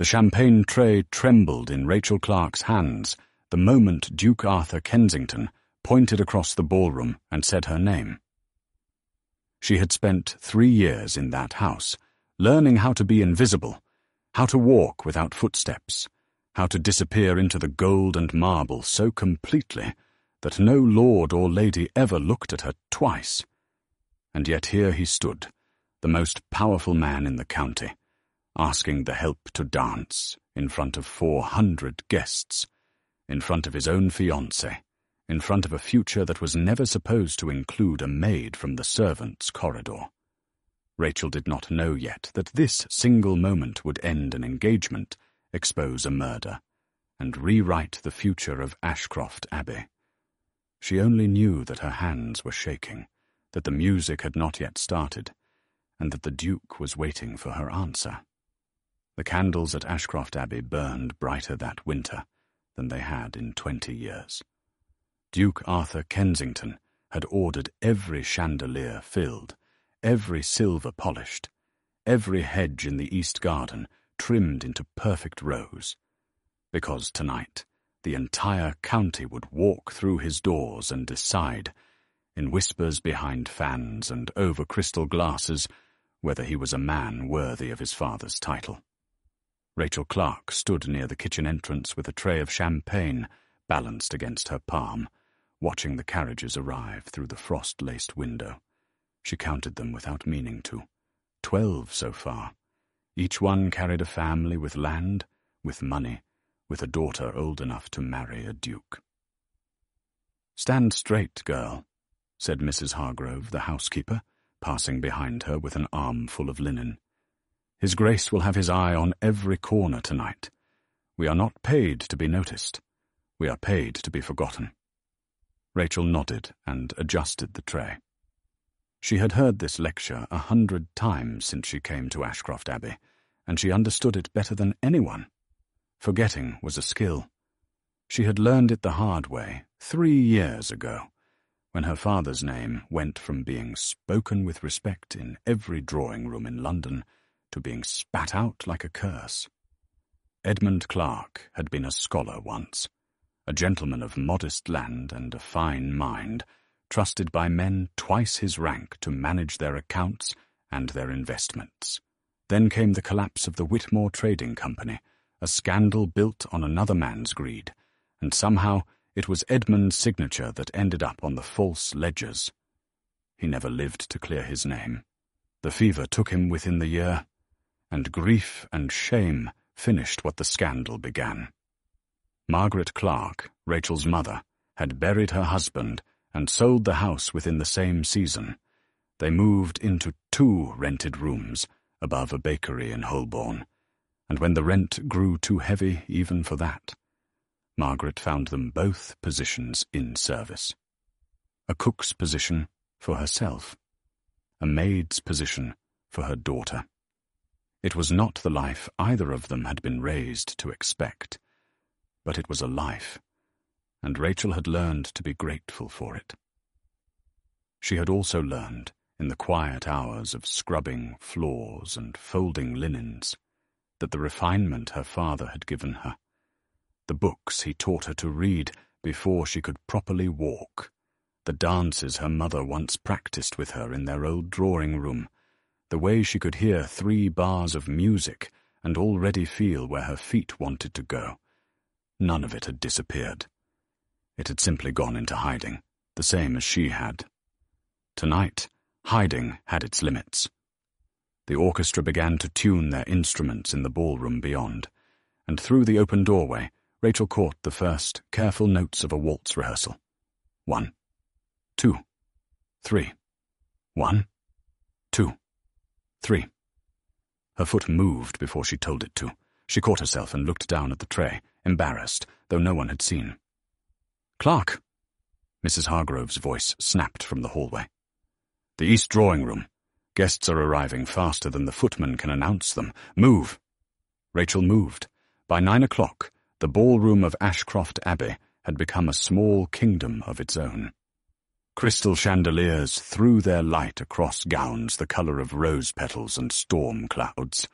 The champagne tray trembled in Rachel Clark's hands the moment Duke Arthur Kensington pointed across the ballroom and said her name. She had spent 3 years in that house, learning how to be invisible, how to walk without footsteps, how to disappear into the gold and marble so completely that no lord or lady ever looked at her twice. And yet here he stood, the most powerful man in the county, asking the help to dance in front of 400 guests, in front of his own fiancée, in front of a future that was never supposed to include a maid from the servants' corridor. Rachel did not know yet that this single moment would end an engagement, expose a murder, and rewrite the future of Ashcroft Abbey. She only knew that her hands were shaking, that the music had not yet started, and that the Duke was waiting for her answer. The candles at Ashcroft Abbey burned brighter that winter than they had in 20 years. Duke Arthur Kensington had ordered every chandelier filled, every silver polished, every hedge in the east garden trimmed into perfect rows, because tonight the entire county would walk through his doors and decide, in whispers behind fans and over crystal glasses, whether he was a man worthy of his father's title. Rachel Clark stood near the kitchen entrance with a tray of champagne balanced against her palm, watching the carriages arrive through the frost-laced window. She counted them without meaning to. 12 so far. Each one carried a family with land, with money, with a daughter old enough to marry a duke. "Stand straight, girl," said Mrs. Hargrove, the housekeeper, passing behind her with an armful of linen. "His Grace will have his eye on every corner tonight. We are not paid to be noticed. We are paid to be forgotten." Rachel nodded and adjusted the tray. She had heard this lecture 100 times since she came to Ashcroft Abbey, and she understood it better than anyone. Forgetting was a skill. She had learned it the hard way 3 years ago, when her father's name went from being spoken with respect in every drawing-room in London to being spat out like a curse. Edmund Clark had been a scholar once, a gentleman of modest land and a fine mind, trusted by men twice his rank to manage their accounts and their investments. Then came the collapse of the Whitmore Trading Company, a scandal built on another man's greed, and somehow it was Edmund's signature that ended up on the false ledgers. He never lived to clear his name. The fever took him within the year, and grief and shame finished what the scandal began. Margaret Clark, Rachel's mother, had buried her husband and sold the house within the same season. They moved into 2 rented rooms above a bakery in Holborn, and when the rent grew too heavy even for that, Margaret found them both positions in service. A cook's position for herself, a maid's position for her daughter. It was not the life either of them had been raised to expect, but it was a life, and Rachel had learned to be grateful for it. She had also learned, in the quiet hours of scrubbing floors and folding linens, that the refinement her father had given her, the books he taught her to read before she could properly walk, the dances her mother once practiced with her in their old drawing-room, the way she could hear 3 bars of music and already feel where her feet wanted to go, none of it had disappeared. It had simply gone into hiding, the same as she had. Tonight, hiding had its limits. The orchestra began to tune their instruments in the ballroom beyond, and through the open doorway, Rachel caught the first careful notes of a waltz rehearsal. 1, 2, 3. 1, 2, 3. Her foot moved before she told it to. She caught herself and looked down at the tray, embarrassed, though no one had seen. "Clark!" Mrs. Hargrove's voice snapped from the hallway. "The east drawing-room. Guests are arriving faster than the footman can announce them. Move!" Rachel moved. By 9 o'clock, the ballroom of Ashcroft Abbey had become a small kingdom of its own. Crystal chandeliers threw their light across gowns the colour of rose petals and storm clouds.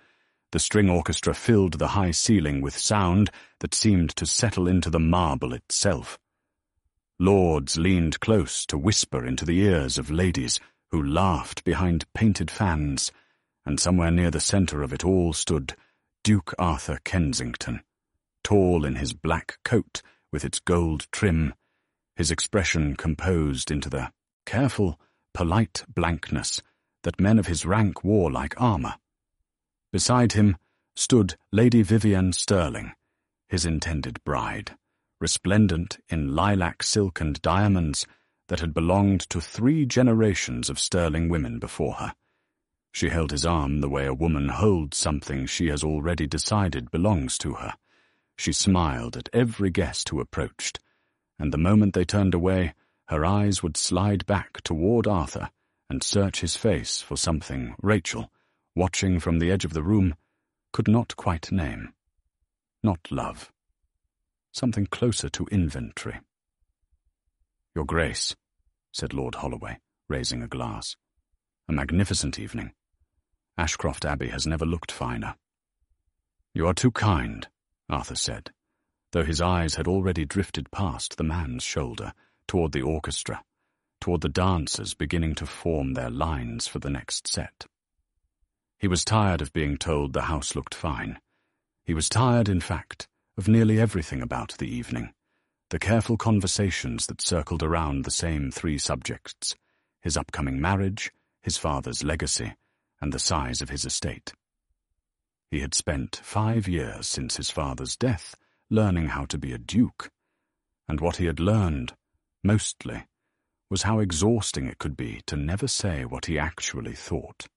The string orchestra filled the high ceiling with sound that seemed to settle into the marble itself. Lords leaned close to whisper into the ears of ladies who laughed behind painted fans, and somewhere near the centre of it all stood Duke Arthur Kensington, tall in his black coat with its gold trim, his expression composed into the careful, polite blankness that men of his rank wore like armour. Beside him stood Lady Vivienne Sterling, his intended bride, resplendent in lilac silk and diamonds that had belonged to 3 generations of Sterling women before her. She held his arm the way a woman holds something she has already decided belongs to her. She smiled at every guest who approached, and the moment they turned away, her eyes would slide back toward Arthur and search his face for something Rachel, watching from the edge of the room, could not quite name. Not love. Something closer to inventory. "Your Grace," said Lord Holloway, raising a glass. "A magnificent evening. Ashcroft Abbey has never looked finer." "You are too kind," Arthur said, though his eyes had already drifted past the man's shoulder, toward the orchestra, toward the dancers beginning to form their lines for the next set. He was tired of being told the house looked fine. He was tired, in fact, of nearly everything about the evening, the careful conversations that circled around the same 3 subjects: his upcoming marriage, his father's legacy, and the size of his estate. He had spent 5 years since his father's death learning how to be a duke, and what he had learned, mostly, was how exhausting it could be to never say what he actually thought.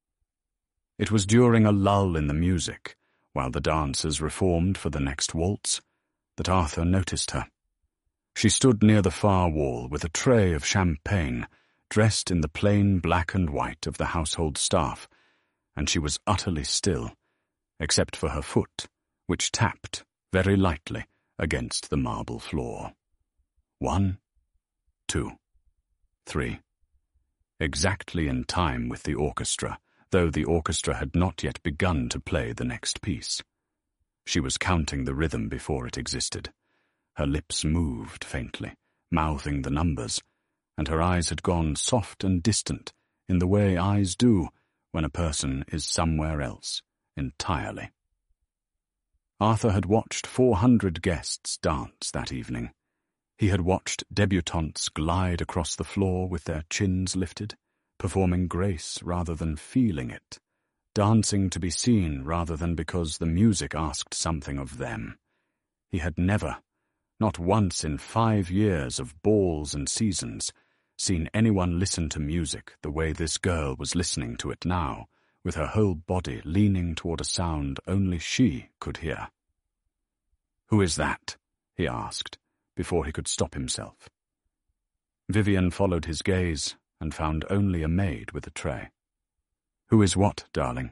It was during a lull in the music, while the dancers reformed for the next waltz, that Arthur noticed her. She stood near the far wall with a tray of champagne, dressed in the plain black and white of the household staff, and she was utterly still, except for her foot, which tapped, very lightly, against the marble floor. 1, 2, 3. Exactly in time with the orchestra, though the orchestra had not yet begun to play the next piece. She was counting the rhythm before it existed. Her lips moved faintly, mouthing the numbers, and her eyes had gone soft and distant in the way eyes do when a person is somewhere else entirely. Arthur had watched 400 guests dance that evening. He had watched debutantes glide across the floor with their chins lifted, performing grace rather than feeling it, dancing to be seen rather than because the music asked something of them. He had never, not once in 5 years of balls and seasons, seen anyone listen to music the way this girl was listening to it now, with her whole body leaning toward a sound only she could hear. "Who is that?" he asked, before he could stop himself. Vivienne followed his gaze and found only a maid with a tray. "Who is what, darling?"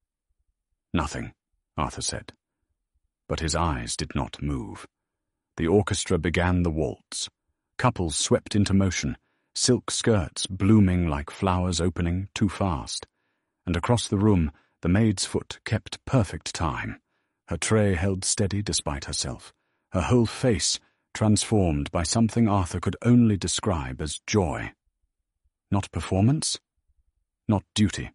"Nothing," Arthur said. But his eyes did not move. The orchestra began the waltz. Couples swept into motion, silk skirts blooming like flowers opening too fast. And across the room, the maid's foot kept perfect time. Her tray held steady despite herself, her whole face transformed by something Arthur could only describe as joy. Not performance, not duty.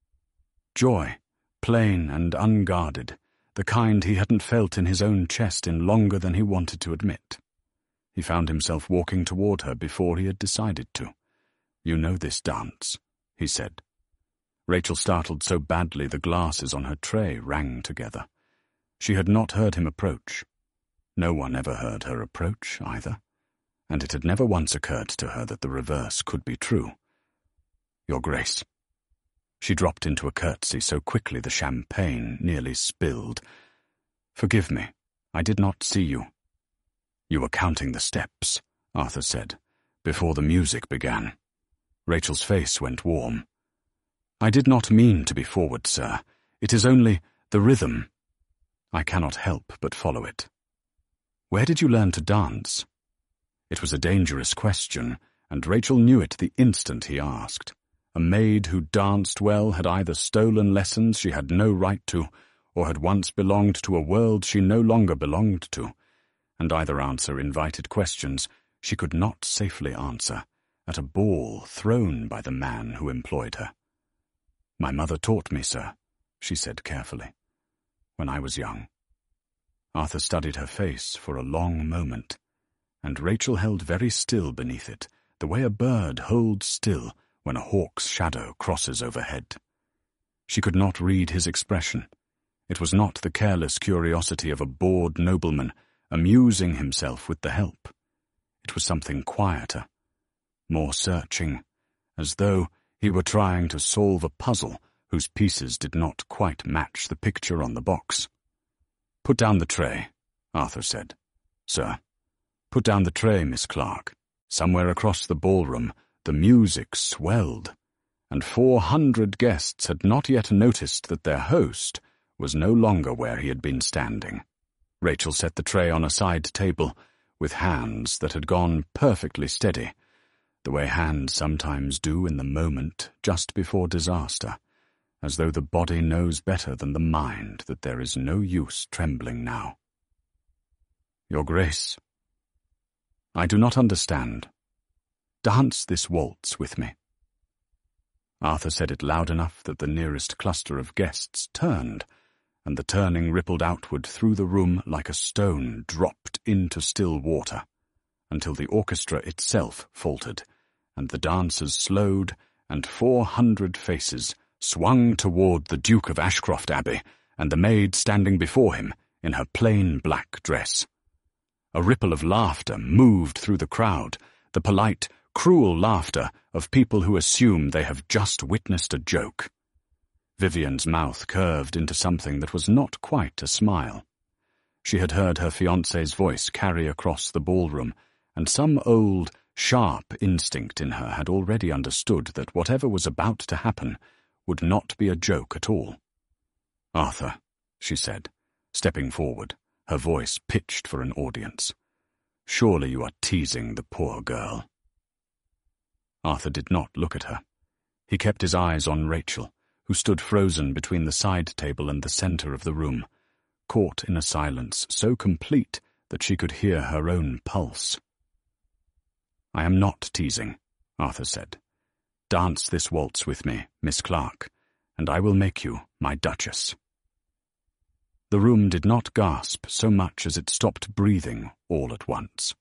Joy, plain and unguarded, the kind he hadn't felt in his own chest in longer than he wanted to admit. He found himself walking toward her before he had decided to. "You know this dance," he said. Rachel startled so badly the glasses on her tray rang together. She had not heard him approach. No one ever heard her approach, either, and it had never once occurred to her that the reverse could be true. "Your Grace." She dropped into a curtsy so quickly the champagne nearly spilled. "Forgive me, I did not see you." "You were counting the steps," Arthur said, "before the music began." Rachel's face went warm. "I did not mean to be forward, sir. It is only the rhythm. I cannot help but follow it." "Where did you learn to dance?" It was a dangerous question, and Rachel knew it the instant he asked. A maid who danced well had either stolen lessons she had no right to, or had once belonged to a world she no longer belonged to, and either answer invited questions she could not safely answer at a ball thrown by the man who employed her. "My mother taught me, sir," she said carefully, "when I was young." Arthur studied her face for a long moment, and Rachel held very still beneath it, the way a bird holds still when a hawk's shadow crosses overhead. She could not read his expression. It was not the careless curiosity of a bored nobleman amusing himself with the help. It was something quieter, more searching, as though he were trying to solve a puzzle whose pieces did not quite match the picture on the box. "Put down the tray," Arthur said. "Sir, put down the tray, Miss Clark." Somewhere across the ballroom the music swelled, and 400 guests had not yet noticed that their host was no longer where he had been standing. Rachel set the tray on a side table with hands that had gone perfectly steady, the way hands sometimes do in the moment just before disaster, as though the body knows better than the mind that there is no use trembling now. "Your Grace, I do not understand. Dance this waltz with me." Arthur said it loud enough that the nearest cluster of guests turned, and the turning rippled outward through the room like a stone dropped into still water, until the orchestra itself faltered, and the dancers slowed, and 400 faces swung toward the Duke of Ashcroft Abbey and the maid standing before him in her plain black dress. A ripple of laughter moved through the crowd, the polite, cruel laughter of people who assume they have just witnessed a joke. Vivian's mouth curved into something that was not quite a smile. She had heard her fiancé's voice carry across the ballroom, and some old, sharp instinct in her had already understood that whatever was about to happen would not be a joke at all. "Arthur," she said, stepping forward, her voice pitched for an audience, "surely you are teasing the poor girl." Arthur did not look at her. He kept his eyes on Rachel, who stood frozen between the side table and the center of the room, caught in a silence so complete that she could hear her own pulse. "I am not teasing," Arthur said. "Dance this waltz with me, Miss Clark, and I will make you my Duchess." The room did not gasp so much as it stopped breathing all at once.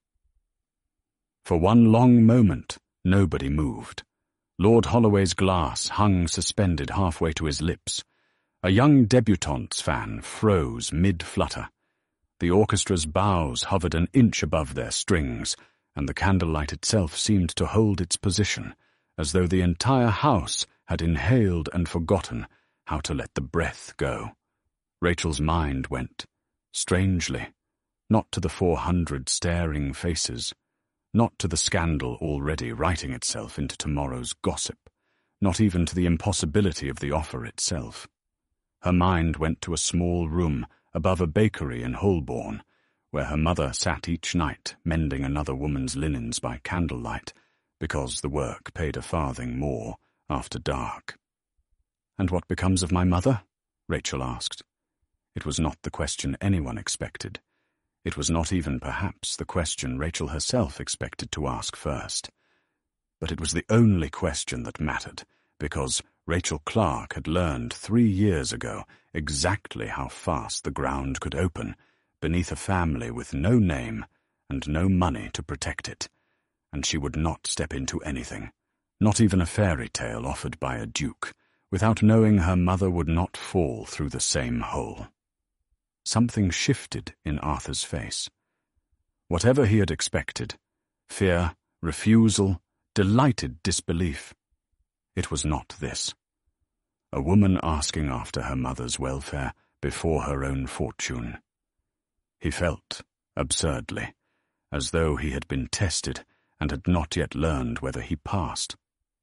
For one long moment, nobody moved. Lord Holloway's glass hung suspended halfway to his lips. A young debutante's fan froze mid-flutter. The orchestra's bows hovered an inch above their strings, and the candlelight itself seemed to hold its position, as though the entire house had inhaled and forgotten how to let the breath go. Rachel's mind went, strangely, not to the 400 staring faces, not to the scandal already writing itself into tomorrow's gossip, not even to the impossibility of the offer itself. Her mind went to a small room above a bakery in Holborn, where her mother sat each night mending another woman's linens by candlelight, because the work paid a farthing more after dark. "And what becomes of my mother?" Rachel asked. It was not the question anyone expected. It was not even, perhaps, the question Rachel herself expected to ask first. But it was the only question that mattered, because Rachel Clark had learned 3 years ago exactly how fast the ground could open beneath a family with no name and no money to protect it, and she would not step into anything, not even a fairy tale offered by a duke, without knowing her mother would not fall through the same hole. Something shifted in Arthur's face. Whatever he had expected, fear, refusal, delighted disbelief, it was not this. A woman asking after her mother's welfare before her own fortune. He felt, absurdly, as though he had been tested and had not yet learned whether he passed.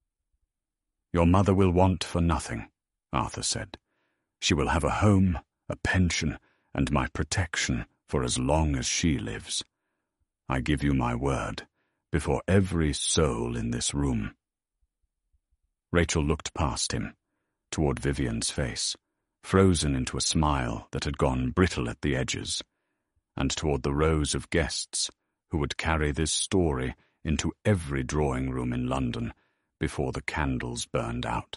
"Your mother will want for nothing," Arthur said. "She will have a home, a pension, and my protection for as long as she lives. I give you my word, before every soul in this room." Rachel looked past him, toward Vivian's face, frozen into a smile that had gone brittle at the edges, and toward the rows of guests who would carry this story into every drawing-room in London before the candles burned out.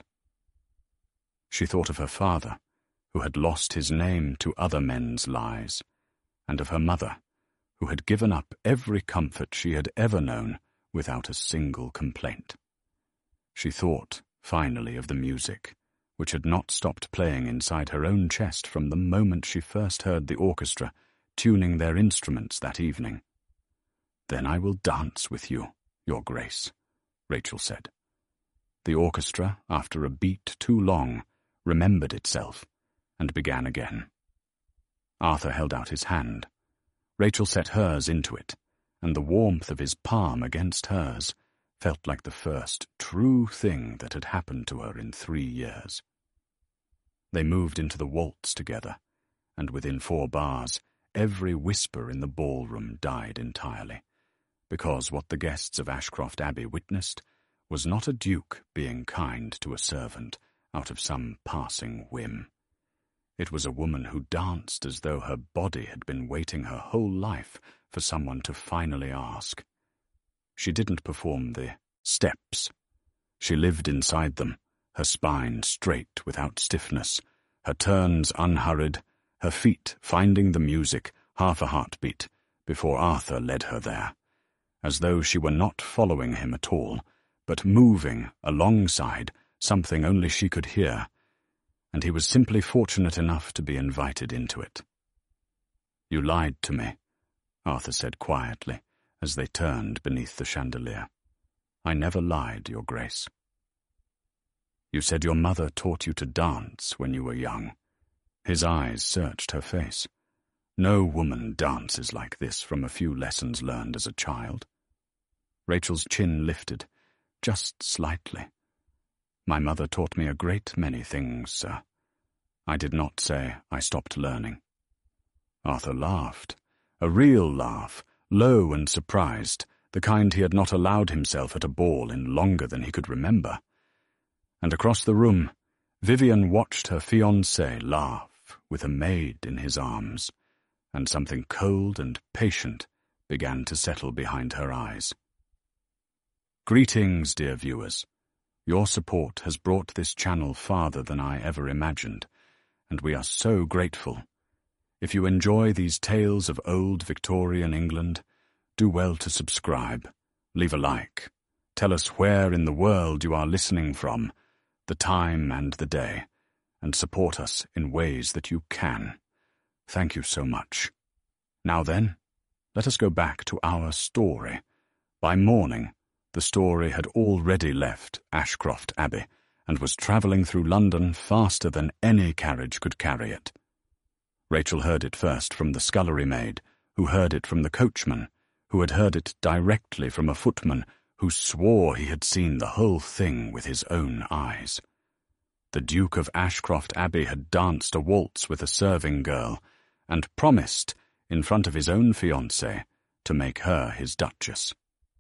She thought of her father, who had lost his name to other men's lies, and of her mother, who had given up every comfort she had ever known without a single complaint. She thought, finally, of the music, which had not stopped playing inside her own chest from the moment she first heard the orchestra tuning their instruments that evening. "Then I will dance with you, Your Grace," Rachel said. The orchestra, after a beat too long, remembered itself and began again. Arthur held out his hand. Rachel set hers into it, and the warmth of his palm against hers felt like the first true thing that had happened to her in 3 years. They moved into the waltz together, and within 4 bars, every whisper in the ballroom died entirely, because what the guests of Ashcroft Abbey witnessed was not a duke being kind to a servant out of some passing whim. It was a woman who danced as though her body had been waiting her whole life for someone to finally ask. She didn't perform the steps. She lived inside them, her spine straight without stiffness, her turns unhurried, her feet finding the music half a heartbeat before Arthur led her there, as though she were not following him at all, but moving alongside something only she could hear, and he was simply fortunate enough to be invited into it. "You lied to me," Arthur said quietly, as they turned beneath the chandelier. "I never lied, Your Grace." "You said your mother taught you to dance when you were young." His eyes searched her face. "No woman dances like this from a few lessons learned as a child." Rachel's chin lifted, just slightly. "My mother taught me a great many things, sir. I did not say I stopped learning." Arthur laughed, a real laugh, low and surprised, the kind he had not allowed himself at a ball in longer than he could remember. And across the room, Vivian watched her fiancé laugh with a maid in his arms, and something cold and patient began to settle behind her eyes. Greetings, dear viewers. Your support has brought this channel farther than I ever imagined, and we are so grateful. If you enjoy these tales of old Victorian England, do well to subscribe, leave a like, tell us where in the world you are listening from, the time and the day, and support us in ways that you can. Thank you so much. Now then, let us go back to our story. By morning, the story had already left Ashcroft Abbey and was travelling through London faster than any carriage could carry it. Rachel heard it first from the scullery maid, who heard it from the coachman, who had heard it directly from a footman who swore he had seen the whole thing with his own eyes. The Duke of Ashcroft Abbey had danced a waltz with a serving girl and promised, in front of his own fiancée, to make her his duchess.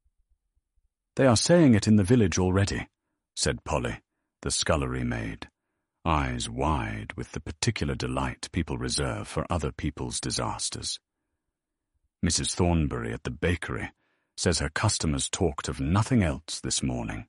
"They are saying it in the village already," said Polly, the scullery maid, eyes wide with the particular delight people reserve for other people's disasters. "Mrs. Thornbury at the bakery says her customers talked of nothing else this morning."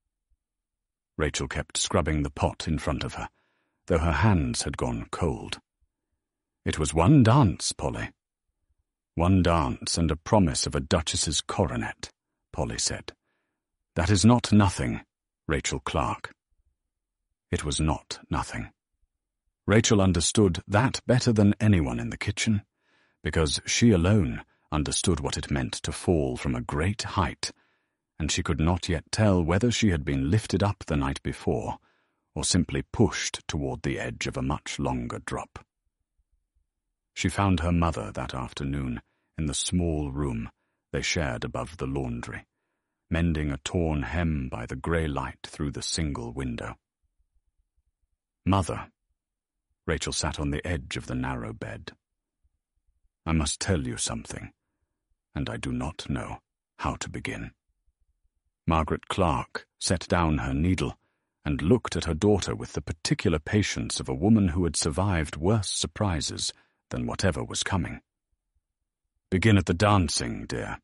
Rachel kept scrubbing the pot in front of her, though her hands had gone cold. "It was one dance, Polly." "One dance and a promise of a duchess's coronet," Polly said. "That is not nothing, Rachel Clark." It was not nothing. Rachel understood that better than anyone in the kitchen, because she alone understood what it meant to fall from a great height, and she could not yet tell whether she had been lifted up the night before or simply pushed toward the edge of a much longer drop. She found her mother that afternoon in the small room they shared above the laundry, mending a torn hem by the grey light through the single window. "Mother," Rachel sat on the edge of the narrow bed, "I must tell you something, and I do not know how to begin." Margaret Clark set down her needle and looked at her daughter with the particular patience of a woman who had survived worse surprises than whatever was coming. "Begin at the dancing, dear.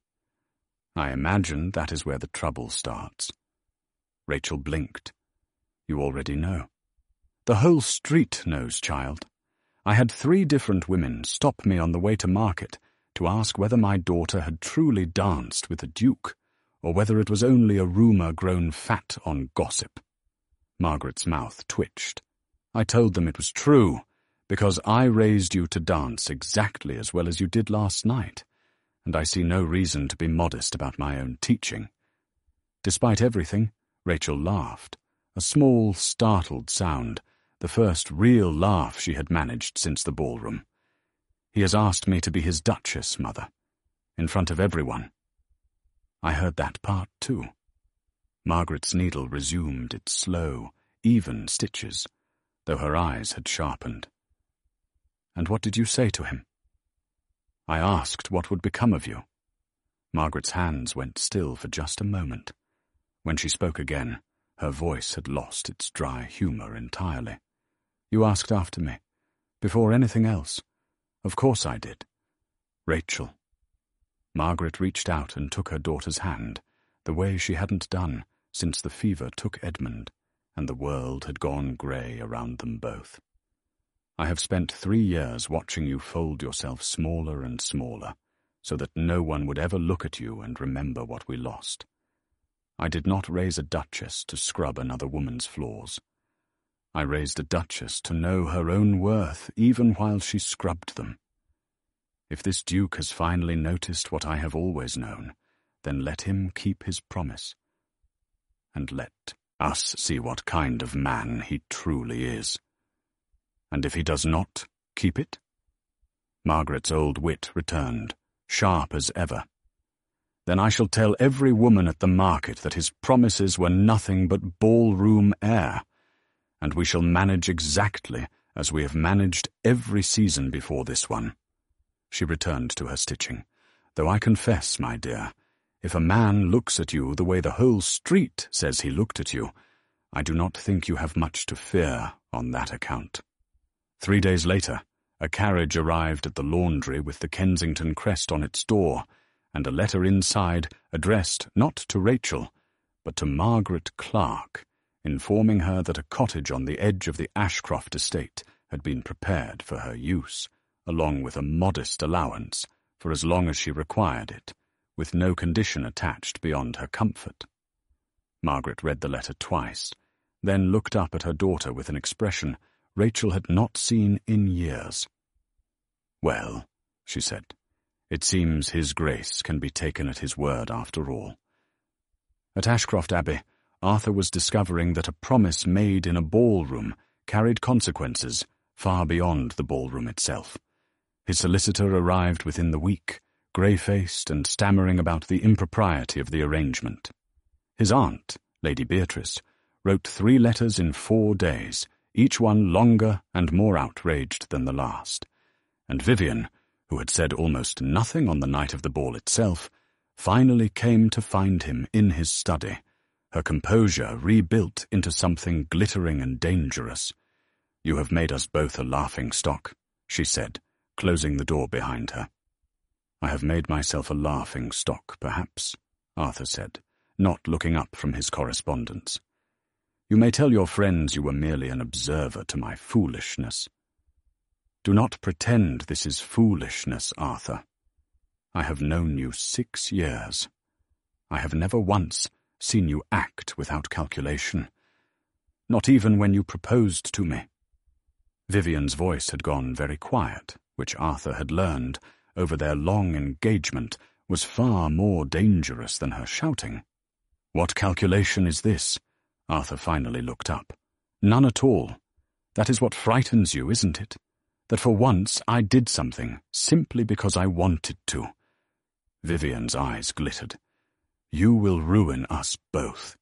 I imagine that is where the trouble starts." Rachel blinked. "You already know." "The whole street knows, child. I had 3 different women stop me on the way to market to ask whether my daughter had truly danced with the Duke, or whether it was only a rumour grown fat on gossip." Margaret's mouth twitched. "I told them it was true, because I raised you to dance exactly as well as you did last night, and I see no reason to be modest about my own teaching." Despite everything, Rachel laughed, a small, startled sound, the first real laugh she had managed since the ballroom. "He has asked me to be his Duchess, Mother, in front of everyone." I heard that part too. Margaret's needle resumed its slow, even stitches, though her eyes had sharpened. "And what did you say to him?" "I asked what would become of you." Margaret's hands went still for just a moment. When she spoke again, her voice had lost its dry humour entirely. "You asked after me, before anything else. Of course I did. Rachel." Margaret reached out and took her daughter's hand, the way she hadn't done since the fever took Edmund, and the world had gone grey around them both. "I have spent 3 years watching you fold yourself smaller and smaller, so that no one would ever look at you and remember what we lost. I did not raise a duchess to scrub another woman's flaws. I raised a duchess to know her own worth even while she scrubbed them. If this Duke has finally noticed what I have always known, then let him keep his promise. And let us see what kind of man he truly is. And if he does not keep it?" Margaret's old wit returned, sharp as ever. "Then I shall tell every woman at the market that his promises were nothing but ballroom air, and we shall manage exactly as we have managed every season before this one." She returned to her stitching. "Though I confess, my dear, if a man looks at you the way the whole street says he looked at you, I do not think you have much to fear on that account." 3 days later, a carriage arrived at the laundry with the Kensington crest on its door, and a letter inside addressed not to Rachel, but to Margaret Clark, informing her that a cottage on the edge of the Ashcroft estate had been prepared for her use, along with a modest allowance for as long as she required it, with no condition attached beyond her comfort. Margaret read the letter twice, then looked up at her daughter with an expression Rachel had not seen in years. "Well," she said, "it seems His Grace can be taken at his word after all." At Ashcroft Abbey, Arthur was discovering that a promise made in a ballroom carried consequences far beyond the ballroom itself. His solicitor arrived within the week, grey-faced and stammering about the impropriety of the arrangement. His aunt, Lady Beatrice, wrote 3 letters in 4 days, each one longer and more outraged than the last, and Vivian, who had said almost nothing on the night of the ball itself, finally came to find him in his study, her composure rebuilt into something glittering and dangerous. "You have made us both a laughing-stock," she said, closing the door behind her. "I have made myself a laughing-stock, perhaps," Arthur said, not looking up from his correspondence. "You may tell your friends you were merely an observer to my foolishness." "Do not pretend this is foolishness, Arthur. I have known you 6 years. I have never once seen you act without calculation, not even when you proposed to me." Vivian's voice had gone very quiet, which Arthur had learned, over their long engagement, was far more dangerous than her shouting. "What calculation is this?" Arthur finally looked up. "None at all. That is what frightens you, isn't it? That for once I did something, simply because I wanted to." Vivian's eyes glittered. "You will ruin us both."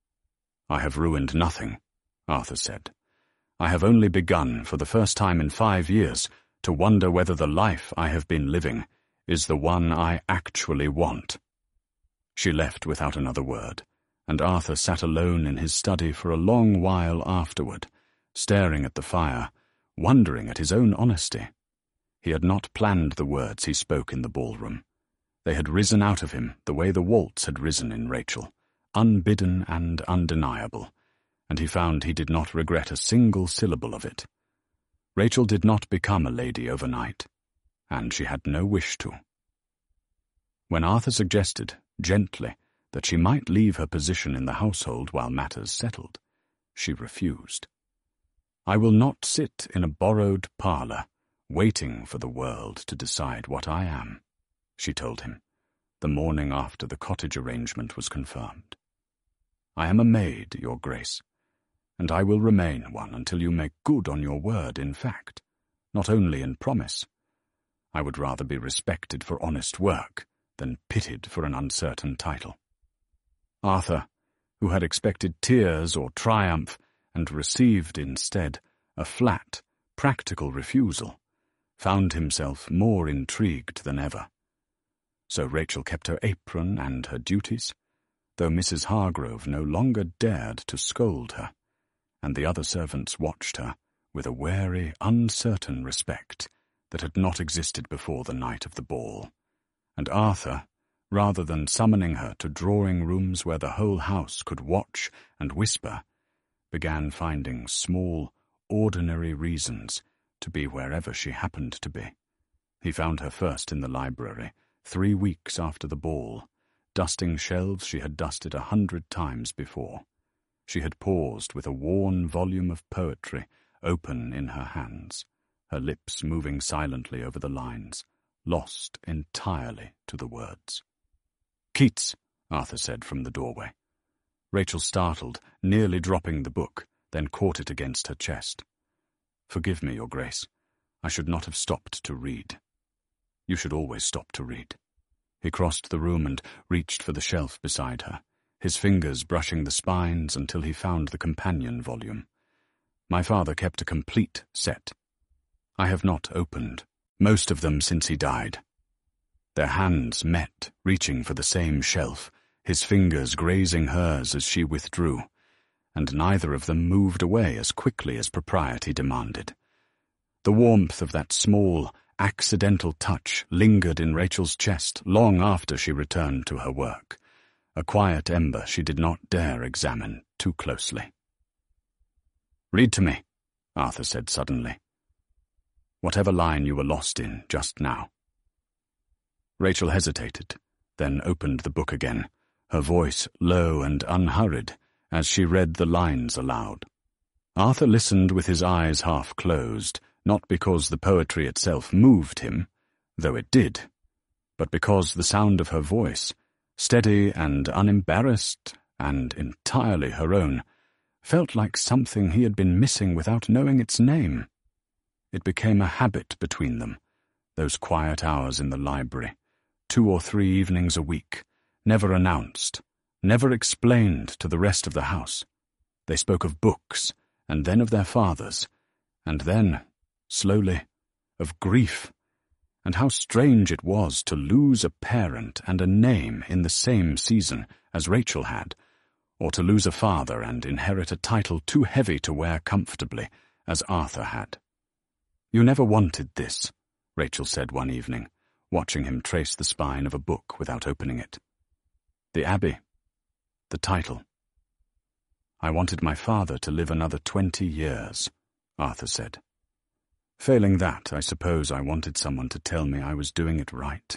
"I have ruined nothing," Arthur said. "I have only begun, for the first time in 5 years, to wonder whether the life I have been living is the one I actually want." She left without another word, and Arthur sat alone in his study for a long while afterward, staring at the fire, wondering at his own honesty. He had not planned the words he spoke in the ballroom. They had risen out of him the way the waltz had risen in Rachel, unbidden and undeniable, and he found he did not regret a single syllable of it. Rachel did not become a lady overnight, and she had no wish to. When Arthur suggested, gently, that she might leave her position in the household while matters settled, she refused. "I will not sit in a borrowed parlour, waiting for the world to decide what I am," she told him, the morning after the cottage arrangement was confirmed. "I am a maid, Your Grace, and I will remain one until you make good on your word in fact, not only in promise. I would rather be respected for honest work than pitied for an uncertain title." Arthur, who had expected tears or triumph and received instead a flat, practical refusal, found himself more intrigued than ever. So Rachel kept her apron and her duties, though Mrs. Hargrove no longer dared to scold her, and the other servants watched her with a wary, uncertain respect that had not existed before the night of the ball, and Arthur, rather than summoning her to drawing-rooms where the whole house could watch and whisper, began finding small, ordinary reasons to be wherever she happened to be. He found her first in the library, 3 weeks after the ball, dusting shelves she had dusted 100 times before. She had paused with a worn volume of poetry open in her hands, her lips moving silently over the lines, lost entirely to the words. "Keats," Arthur said from the doorway. Rachel startled, nearly dropping the book, then caught it against her chest. "Forgive me, Your Grace. I should not have stopped to read." "You should always stop to read." He crossed the room and reached for the shelf beside her, his fingers brushing the spines until he found the companion volume. "My father kept a complete set. I have not opened most of them since he died." Their hands met, reaching for the same shelf, his fingers grazing hers as she withdrew, and neither of them moved away as quickly as propriety demanded. The warmth of that small, accidental touch lingered in Rachel's chest long after she returned to her work, a quiet ember she did not dare examine too closely. "Read to me," Arthur said suddenly. "Whatever line you were lost in just now." Rachel hesitated, then opened the book again, her voice low and unhurried as she read the lines aloud. Arthur listened with his eyes half closed, not because the poetry itself moved him, though it did, but because the sound of her voice, steady and unembarrassed and entirely her own, felt like something he had been missing without knowing its name. It became a habit between them, those quiet hours in the library, 2 or 3 evenings a week, never announced, never explained to the rest of the house. They spoke of books, and then of their fathers, and then, slowly, of grief, and how strange it was to lose a parent and a name in the same season as Rachel had, or to lose a father and inherit a title too heavy to wear comfortably, as Arthur had. "You never wanted this," Rachel said one evening, watching him trace the spine of a book without opening it. "The Abbey, the title." "I wanted my father to live another 20 years, Arthur said. "Failing that, I suppose I wanted someone to tell me I was doing it right.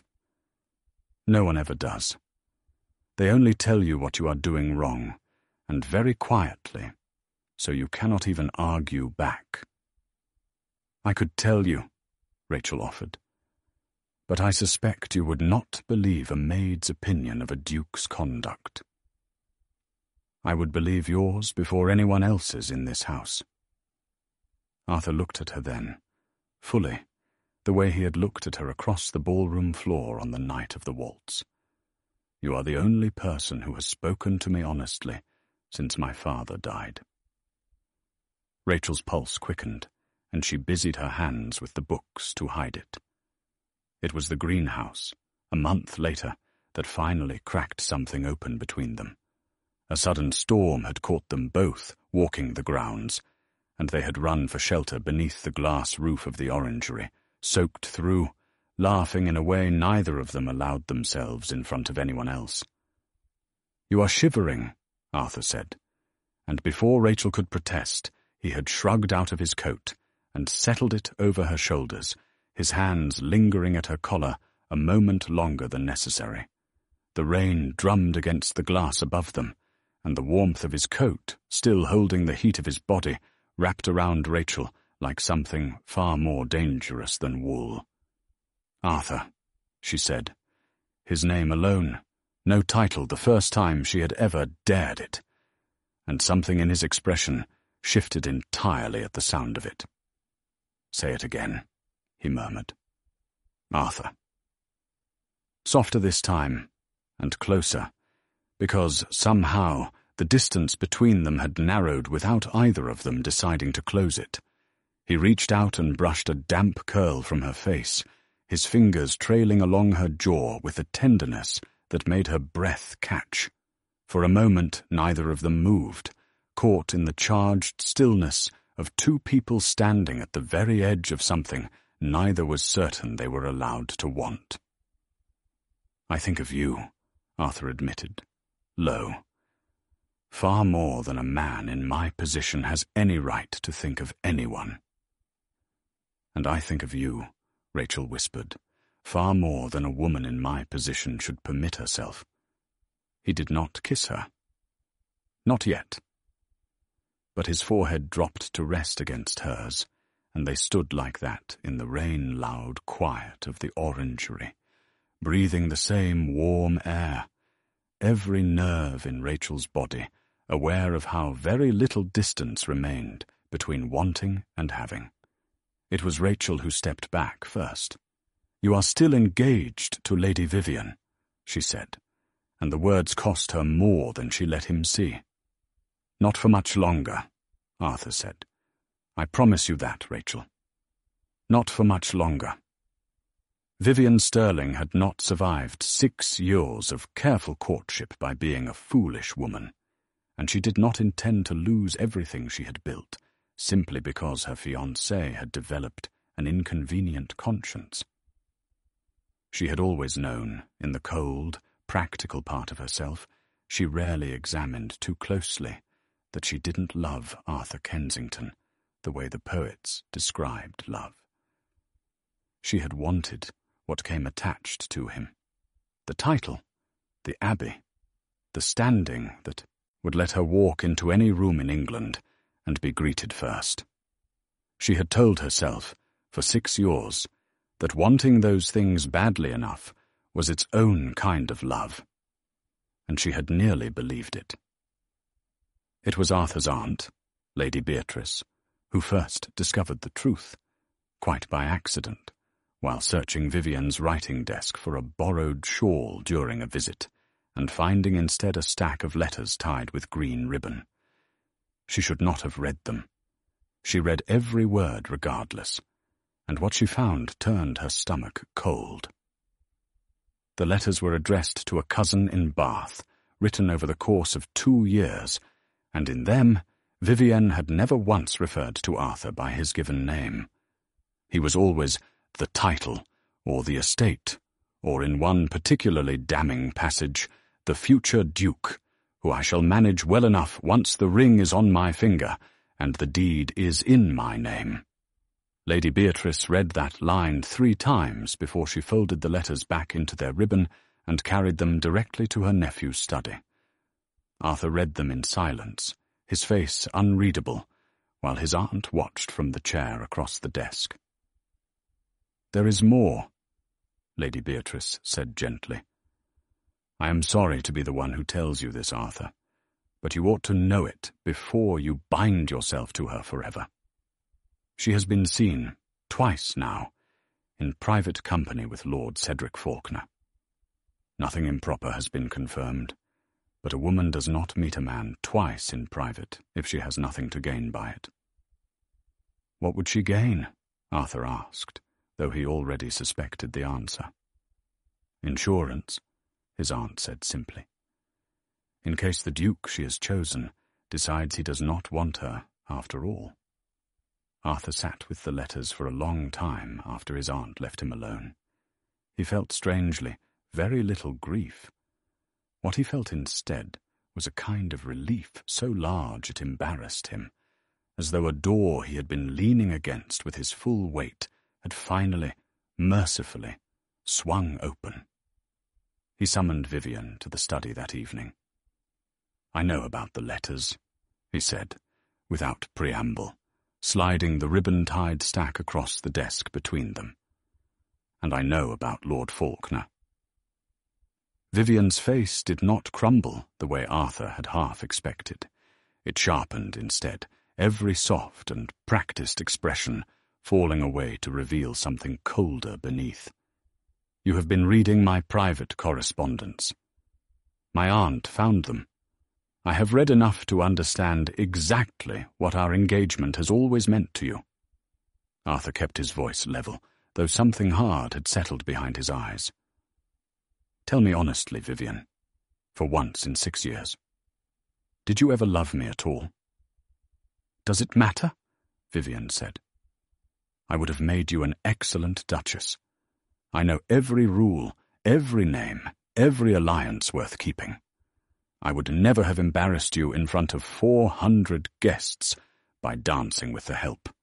No one ever does. They only tell you what you are doing wrong, and very quietly, so you cannot even argue back." "I could tell you," Rachel offered, "but I suspect you would not believe a maid's opinion of a duke's conduct." "I would believe yours before anyone else's in this house." Arthur looked at her then, fully, the way he had looked at her across the ballroom floor on the night of the waltz. "You are the only person who has spoken to me honestly since my father died." Rachel's pulse quickened, and she busied her hands with the books to hide it. It was the greenhouse, a month later, that finally cracked something open between them. A sudden storm had caught them both walking the grounds, and they had run for shelter beneath the glass roof of the orangery, soaked through, laughing in a way neither of them allowed themselves in front of anyone else. "You are shivering," Arthur said, and before Rachel could protest, he had shrugged out of his coat and settled it over her shoulders, his hands lingering at her collar a moment longer than necessary. The rain drummed against the glass above them, and the warmth of his coat, still holding the heat of his body, wrapped around Rachel like something far more dangerous than wool. "Arthur," she said, his name alone, no title, the first time she had ever dared it, and something in his expression shifted entirely at the sound of it. "Say it again," he murmured. "Arthur." Softer this time, and closer, because somehow the distance between them had narrowed without either of them deciding to close it. He reached out and brushed a damp curl from her face, his fingers trailing along her jaw with a tenderness that made her breath catch. For a moment neither of them moved, caught in the charged stillness of two people standing at the very edge of something neither was certain they were allowed to want. "I think of you," Arthur admitted, low. "Far more than a man in my position has any right to think of anyone." "And I think of you," Rachel whispered, "far more than a woman in my position should permit herself." He did not kiss her. Not yet. But his forehead dropped to rest against hers, and they stood like that in the rain-loud quiet of the orangery, breathing the same warm air, every nerve in Rachel's body aware of how very little distance remained between wanting and having. It was Rachel who stepped back first. "You are still engaged to Lady Vivian," she said, and the words cost her more than she let him see. "Not for much longer," Arthur said. "I promise you that, Rachel. Not for much longer." Vivian Sterling had not survived 6 years of careful courtship by being a foolish woman, and she did not intend to lose everything she had built simply because her fiancé had developed an inconvenient conscience. She had always known, in the cold, practical part of herself, she rarely examined too closely, that she didn't love Arthur Kensington the way the poets described love. She had wanted what came attached to him. The title, the abbey, the standing that would let her walk into any room in England and be greeted first. She had told herself, for 6 years, that wanting those things badly enough was its own kind of love, and she had nearly believed it. It was Arthur's aunt, Lady Beatrice, who first discovered the truth, quite by accident, while searching Vivian's writing desk for a borrowed shawl during a visit, and finding instead a stack of letters tied with green ribbon. She should not have read them. She read every word regardless, and what she found turned her stomach cold. The letters were addressed to a cousin in Bath, written over the course of 2 years, and in them Vivian had never once referred to Arthur by his given name. He was always the title, or the estate, or in one particularly damning passage, the future Duke, who I shall manage well enough once the ring is on my finger, and the deed is in my name. Lady Beatrice read that line 3 times before she folded the letters back into their ribbon and carried them directly to her nephew's study. Arthur read them in silence, his face unreadable, while his aunt watched from the chair across the desk. "There is more," Lady Beatrice said gently. "I am sorry to be the one who tells you this, Arthur, but you ought to know it before you bind yourself to her forever. She has been seen, 2 now, in private company with Lord Cedric Faulkner. Nothing improper has been confirmed, but a woman does not meet a man 2 in private if she has nothing to gain by it." "What would she gain?" Arthur asked, though he already suspected the answer. "Insurance," his aunt said simply. in case the Duke she has chosen decides he does not want her after all. Arthur sat with the letters for a long time after his aunt left him alone. He felt strangely very little grief. What he felt instead was a kind of relief so large it embarrassed him, as though a door he had been leaning against with his full weight had finally, mercifully, swung open. He summoned Vivian to the study that evening. "I know about the letters," he said, without preamble, sliding the ribbon-tied stack across the desk between them. "And I know about Lord Faulkner." Vivian's face did not crumble the way Arthur had half expected. It sharpened instead, every soft and practiced expression falling away to reveal something colder beneath. "You have been reading my private correspondence. My aunt found them. I have read enough to understand exactly what our engagement has always meant to you." Arthur kept his voice level, though something hard had settled behind his eyes. "Tell me honestly, Vivian, for once in 6 years. Did you ever love me at all?" "Does it matter?" Vivian said. "I would have made you an excellent duchess. I know every rule, every name, every alliance worth keeping. I would never have embarrassed you in front of 400 guests by dancing with the help."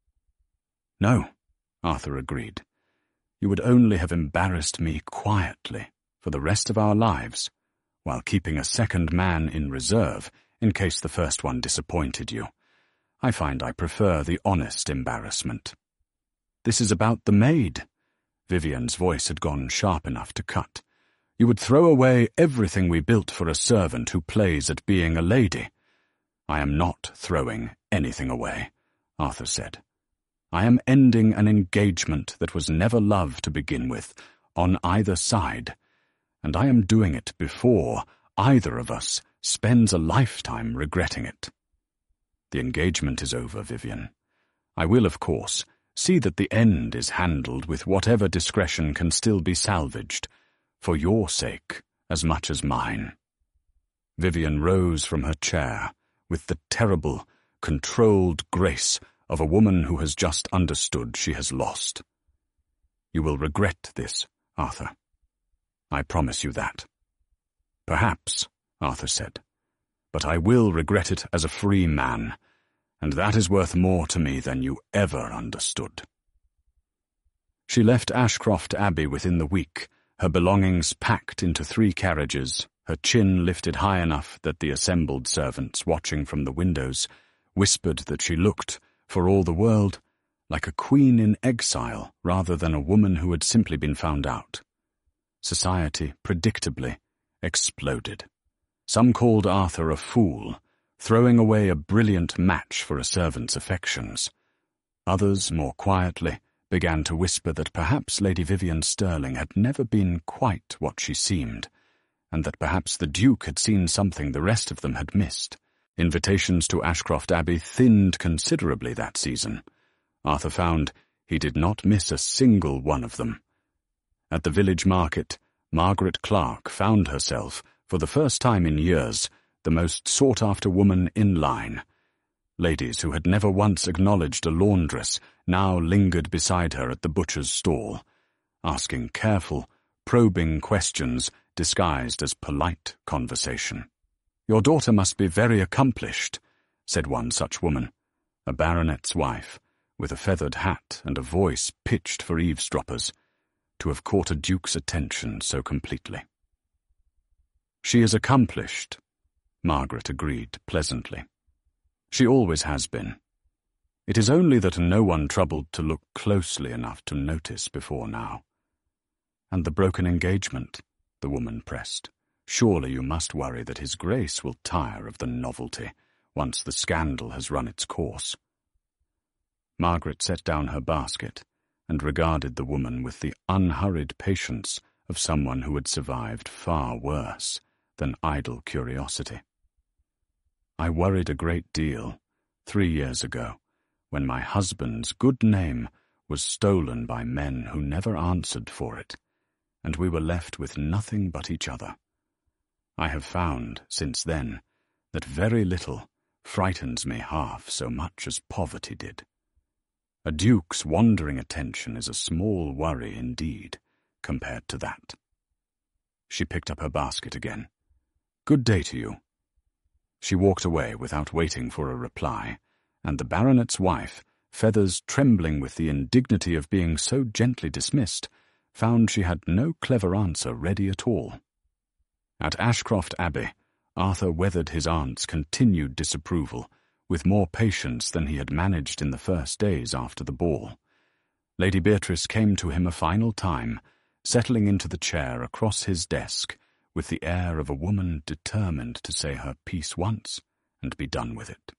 "No," Arthur agreed. "You would only have embarrassed me quietly for the rest of our lives, while keeping a second man in reserve in case the first one disappointed you. I find I prefer the honest embarrassment." "This is about the maid." Vivian's voice had gone sharp enough to cut. "You would throw away everything we built for a servant who plays at being a lady." "I am not throwing anything away," Arthur said. "I am ending an engagement that was never love to begin with, on either side, and I am doing it before either of us spends a lifetime regretting it. The engagement is over, Vivian. I will, of course, see that the end is handled with whatever discretion can still be salvaged, for your sake as much as mine." Vivian rose from her chair with the terrible, controlled grace of a woman who has just understood she has lost. "You will regret this, Arthur. I promise you that." "Perhaps," Arthur said, "but I will regret it as a free man, and that is worth more to me than you ever understood." She left Ashcroft Abbey within the week, her belongings packed into 3 carriages, her chin lifted high enough that the assembled servants watching from the windows whispered that she looked, for all the world, like a queen in exile rather than a woman who had simply been found out. Society, predictably, exploded. Some called Arthur a fool, throwing away a brilliant match for a servant's affections. Others, more quietly, began to whisper that perhaps Lady Vivian Stirling had never been quite what she seemed, and that perhaps the Duke had seen something the rest of them had missed. Invitations to Ashcroft Abbey thinned considerably that season. Arthur found he did not miss a single one of them. At the village market, Margaret Clark found herself, for the first time in years, the most sought-after woman in line. Ladies who had never once acknowledged a laundress now lingered beside her at the butcher's stall, asking careful, probing questions disguised as polite conversation. "Your daughter must be very accomplished," said one such woman, a baronet's wife, with a feathered hat and a voice pitched for eavesdroppers, to have caught a duke's attention so completely. "She is accomplished," Margaret agreed pleasantly. "She always has been. It is only that no one troubled to look closely enough to notice before now." "And the broken engagement," the woman pressed. "Surely you must worry that His Grace will tire of the novelty once the scandal has run its course." Margaret set down her basket and regarded the woman with the unhurried patience of someone who had survived far worse than idle curiosity. "I worried a great deal 3 years ago, when my husband's good name was stolen by men who never answered for it, and we were left with nothing but each other. I have found, since then, that very little frightens me half so much as poverty did. A duke's wandering attention is a small worry indeed, compared to that. She picked up her basket again. "Good day to you." She walked away without waiting for a reply, and the baronet's wife, feathers trembling with the indignity of being so gently dismissed, found she had no clever answer ready at all. At Ashcroft Abbey, Arthur weathered his aunt's continued disapproval with more patience than he had managed in the first days after the ball. Lady Beatrice came to him a final time, settling into the chair across his desk with the air of a woman determined to say her piece once and be done with it.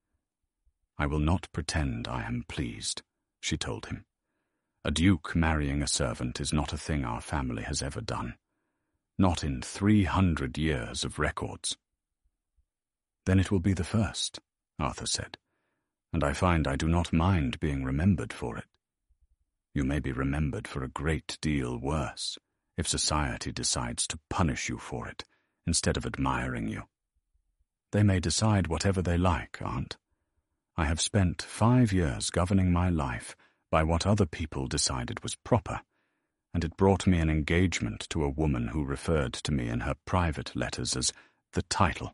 "I will not pretend I am pleased," she told him. "A duke marrying a servant is not a thing our family has ever done. Not in 300 years of records." "Then it will be the first," Arthur said, "and I find I do not mind being remembered for it." "You may be remembered for a great deal worse, if society decides to punish you for it, instead of admiring you." "They may decide whatever they like, Aunt. I have spent 5 years governing my life by what other people decided was proper, and it brought me an engagement to a woman who referred to me in her private letters as the title.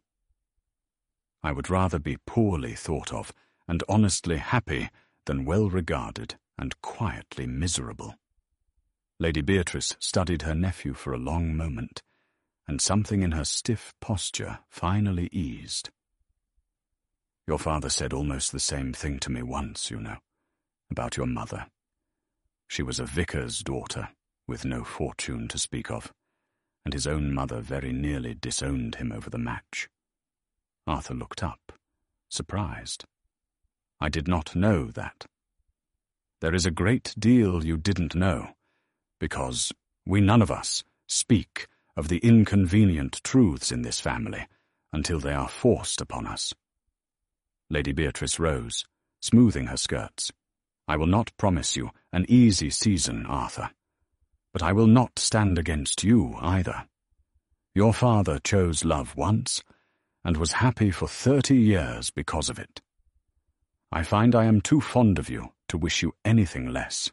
I would rather be poorly thought of and honestly happy than well-regarded and quietly miserable." Lady Beatrice studied her nephew for a long moment, and something in her stiff posture finally eased. "Your father said almost the same thing to me once, you know, about your mother. She was a vicar's daughter, with no fortune to speak of, and his own mother very nearly disowned him over the match." Arthur looked up, surprised. "I did not know that." "There is a great deal you didn't know, because we none of us speak of the inconvenient truths in this family until they are forced upon us." Lady Beatrice rose, smoothing her skirts. "I will not promise you an easy season, Arthur, but I will not stand against you either. Your father chose love once, and was happy for 30 years because of it. I find I am too fond of you to wish you anything less."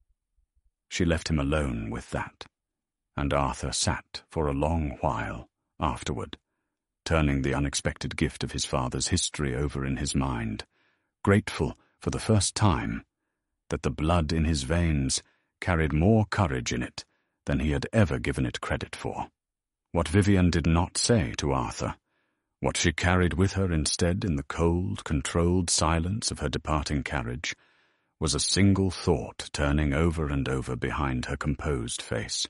She left him alone with that, and Arthur sat for a long while afterward, turning the unexpected gift of his father's history over in his mind, grateful for the first time that the blood in his veins carried more courage in it than he had ever given it credit for. What Vivian did not say to Arthur, what she carried with her instead in the cold, controlled silence of her departing carriage, was a single thought turning over and over behind her composed face.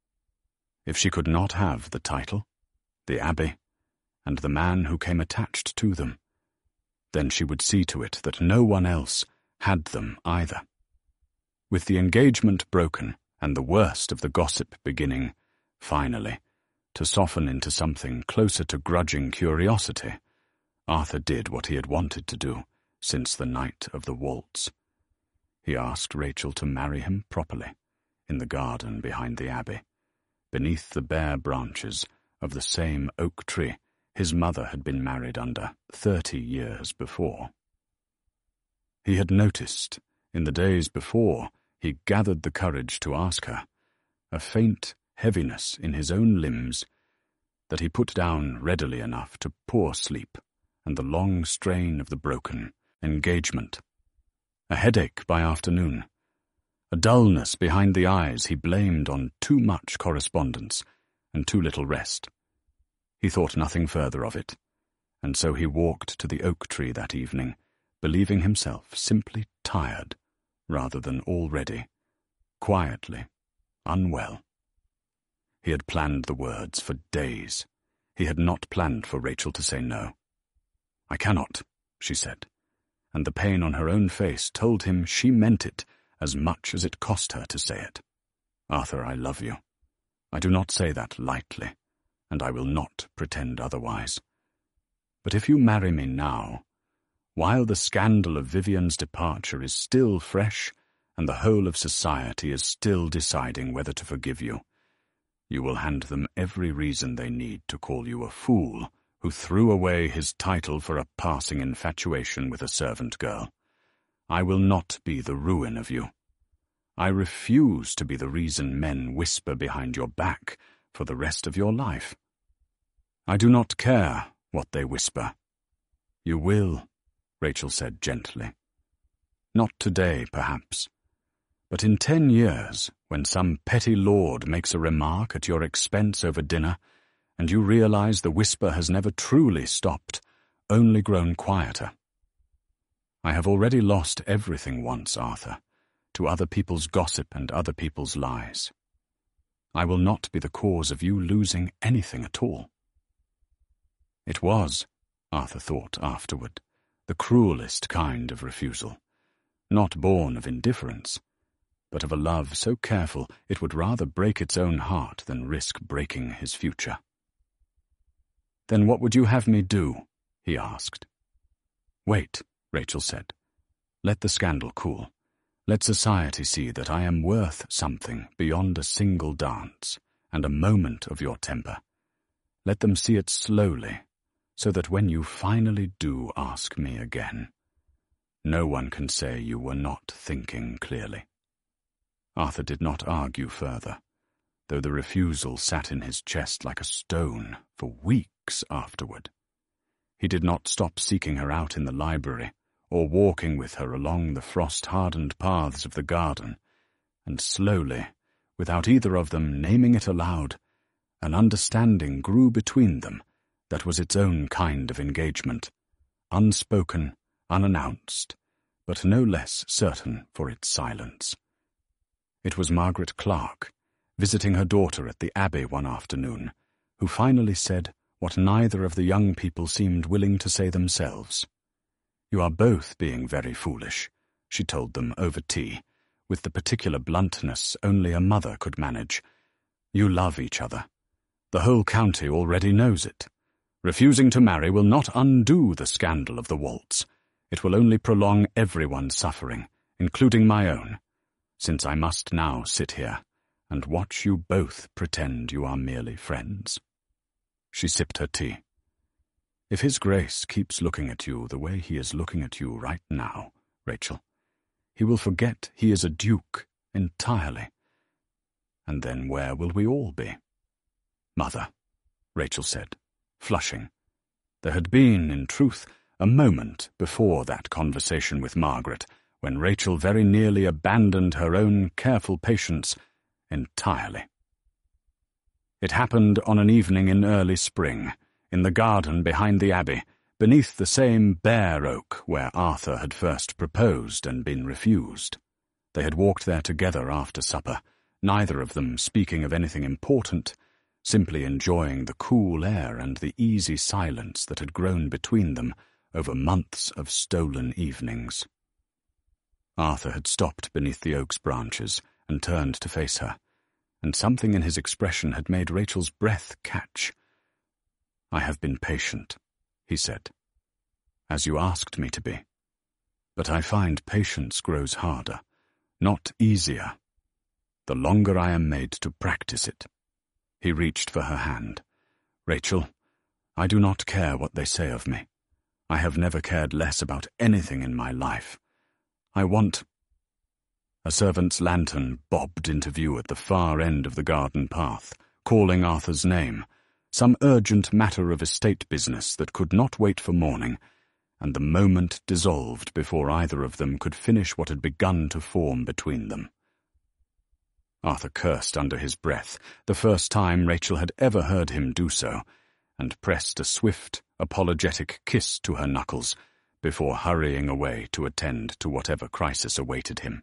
If she could not have the title, the abbey, and the man who came attached to them, then she would see to it that no one else had them either. With the engagement broken and the worst of the gossip beginning, finally, to soften into something closer to grudging curiosity, Arthur did what he had wanted to do since the night of the waltz. He asked Rachel to marry him properly, in the garden behind the abbey, beneath the bare branches of the same oak tree his mother had been married under 30 years before. He had noticed, in the days before he gathered the courage to ask her, a faint heaviness in his own limbs that he put down readily enough to poor sleep and the long strain of the broken engagement. A headache by afternoon, a dullness behind the eyes he blamed on too much correspondence and too little rest. He thought nothing further of it, and so he walked to the oak tree that evening, believing himself simply tired, rather than already, quietly, unwell. He had planned the words for days. He had not planned for Rachel to say no. "I cannot," she said, and the pain on her own face told him she meant it as much as it cost her to say it. "Arthur, I love you. I do not say that lightly, and I will not pretend otherwise. But if you marry me now, while the scandal of Vivian's departure is still fresh and the whole of society is still deciding whether to forgive you, You will hand them every reason they need to call you a fool who threw away his title for a passing infatuation with a servant girl. I will not be the ruin of you. I refuse to be the reason men whisper behind your back for the rest of your life. I do not care what they whisper. You will, Rachel said gently. Not today, perhaps, but in 10 years, when some petty lord makes a remark at your expense over dinner, and you realize the whisper has never truly stopped, only grown quieter. I have already lost everything once, Arthur, to other people's gossip and other people's lies. I will not be the cause of you losing anything at all. It was, Arthur thought afterward, the cruelest kind of refusal, not born of indifference, but of a love so careful it would rather break its own heart than risk breaking his future. Then what would you have me do? He asked. Wait, Rachel said. Let the scandal cool. Let society see that I am worth something beyond a single dance and a moment of your temper. Let them see it slowly, so that when you finally do ask me again, no one can say you were not thinking clearly. Arthur did not argue further, though the refusal sat in his chest like a stone for weeks afterward. He did not stop seeking her out in the library, or walking with her along the frost-hardened paths of the garden, and slowly, without either of them naming it aloud, an understanding grew between them that was its own kind of engagement, unspoken, unannounced, but no less certain for its silence. It was Margaret Clark, visiting her daughter at the Abbey one afternoon, who finally said what neither of the young people seemed willing to say themselves. You are both being very foolish, she told them over tea, with the particular bluntness only a mother could manage. You love each other. The whole county already knows it. Refusing to marry will not undo the scandal of the waltz. It will only prolong everyone's suffering, including my own, since I must now sit here and watch you both pretend you are merely friends. She sipped her tea. If His Grace keeps looking at you the way he is looking at you right now, Rachel, he will forget he is a duke entirely. And then where will we all be? Mother, Rachel said, flushing. There had been, in truth, a moment before that conversation with Margaret when Rachel very nearly abandoned her own careful patience entirely. It happened on an evening in early spring, in the garden behind the Abbey, beneath the same bare oak where Arthur had first proposed and been refused. They had walked there together after supper, neither of them speaking of anything important, simply enjoying the cool air and the easy silence that had grown between them over months of stolen evenings. Arthur had stopped beneath the oak's branches and turned to face her, and something in his expression had made Rachel's breath catch. I have been patient, he said, as you asked me to be. But I find patience grows harder, not easier, the longer I am made to practice it. He reached for her hand. Rachel, I do not care what they say of me. I have never cared less about anything in my life. I want... A servant's lantern bobbed into view at the far end of the garden path, calling Arthur's name, some urgent matter of estate business that could not wait for morning, and the moment dissolved before either of them could finish what had begun to form between them. Arthur cursed under his breath, the first time Rachel had ever heard him do so, and pressed a swift, apologetic kiss to her knuckles before hurrying away to attend to whatever crisis awaited him.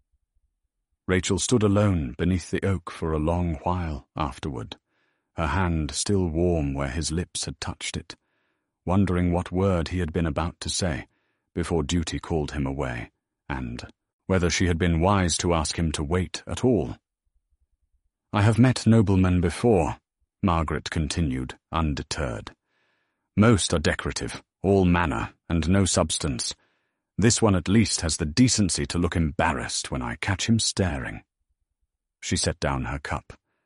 Rachel stood alone beneath the oak for a long while afterward, her hand still warm where his lips had touched it, wondering what word he had been about to say before duty called him away, and whether she had been wise to ask him to wait at all. I have met noblemen before, Margaret continued, undeterred. Most are decorative, all manner, and no substance. This one at least has the decency to look embarrassed when I catch him staring. She set down her cup.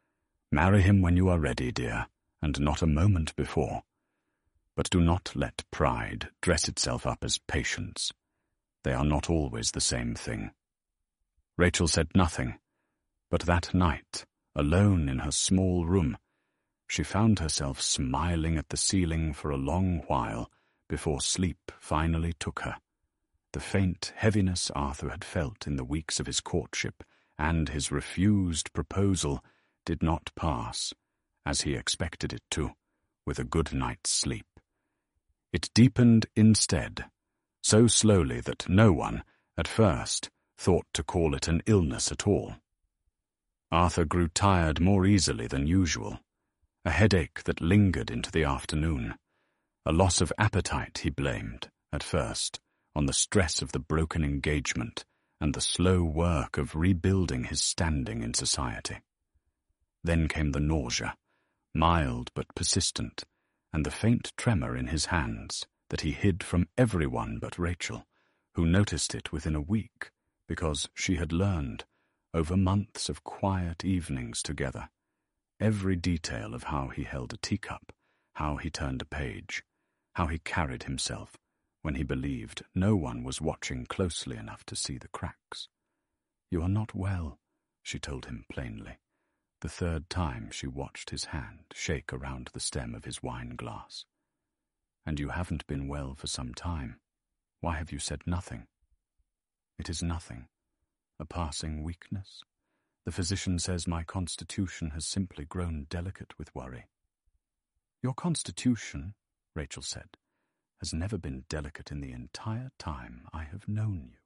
Marry him when you are ready, dear, and not a moment before. But do not let pride dress itself up as patience. They are not always the same thing. Rachel said nothing, but that night, alone in her small room, she found herself smiling at the ceiling for a long while before sleep finally took her. The faint heaviness Arthur had felt in the weeks of his courtship and his refused proposal did not pass, as he expected it to, with a good night's sleep. It deepened instead, so slowly that no one, at first, thought to call it an illness at all. Arthur grew tired more easily than usual, a headache that lingered into the afternoon, a loss of appetite he blamed, at first, on the stress of the broken engagement and the slow work of rebuilding his standing in society. Then came the nausea, mild but persistent, and the faint tremor in his hands that he hid from everyone but Rachel, who noticed it within a week because she had learned, over months of quiet evenings together, every detail of how he held a teacup, how he turned a page, how he carried himself when he believed no one was watching closely enough to see the cracks. "You are not well," she told him plainly, the third time she watched his hand shake around the stem of his wine glass. "And you haven't been well for some time. Why have you said nothing?" "It is nothing. A passing weakness. The physician says my constitution has simply grown delicate with worry." "Your constitution," Rachel said, "has never been delicate in the entire time I have known you."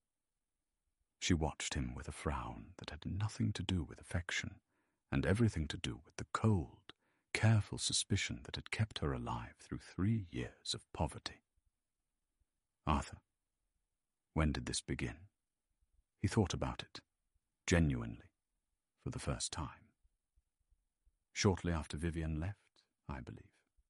She watched him with a frown that had nothing to do with affection, and everything to do with the cold, careful suspicion that had kept her alive through 3 years of poverty. "Arthur, when did this begin?" He thought about it, genuinely, for the first time. "Shortly after Vivian left, I believe."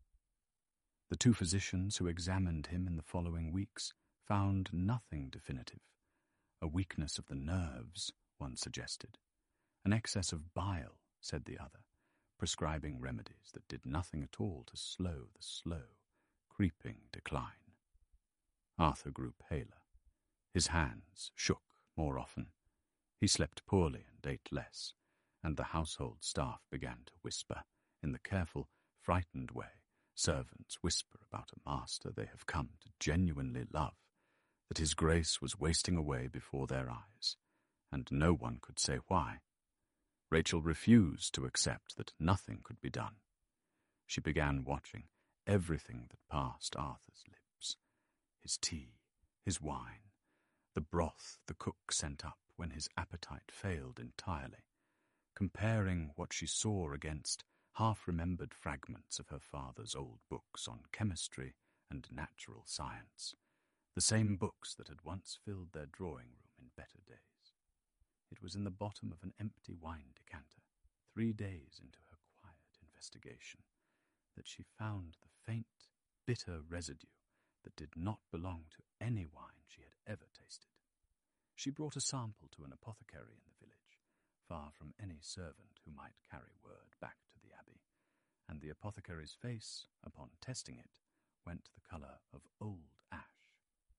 The 2 physicians who examined him in the following weeks found nothing definitive. A weakness of the nerves, one suggested. An excess of bile, said the other, prescribing remedies that did nothing at all to slow the slow, creeping decline. Arthur grew paler. His hands shook more often. He slept poorly and ate less, and the household staff began to whisper, in the careful, frightened way servants whisper about a master they have come to genuinely love, that his grace was wasting away before their eyes, and no one could say why. Rachel refused to accept that nothing could be done. She began watching everything that passed Arthur's lips, his tea, his wine, the broth the cook sent up when his appetite failed entirely, comparing what she saw against half-remembered fragments of her father's old books on chemistry and natural science, the same books that had once filled their drawing-room in better days. It was in the bottom of an empty wine decanter, 3 days into her quiet investigation, that she found the faint, bitter residue that did not belong to any wine she had ever tasted. She brought a sample to an apothecary in the village, far from any servant who might carry word back to the abbey, and the apothecary's face, upon testing it, went the colour of old ash.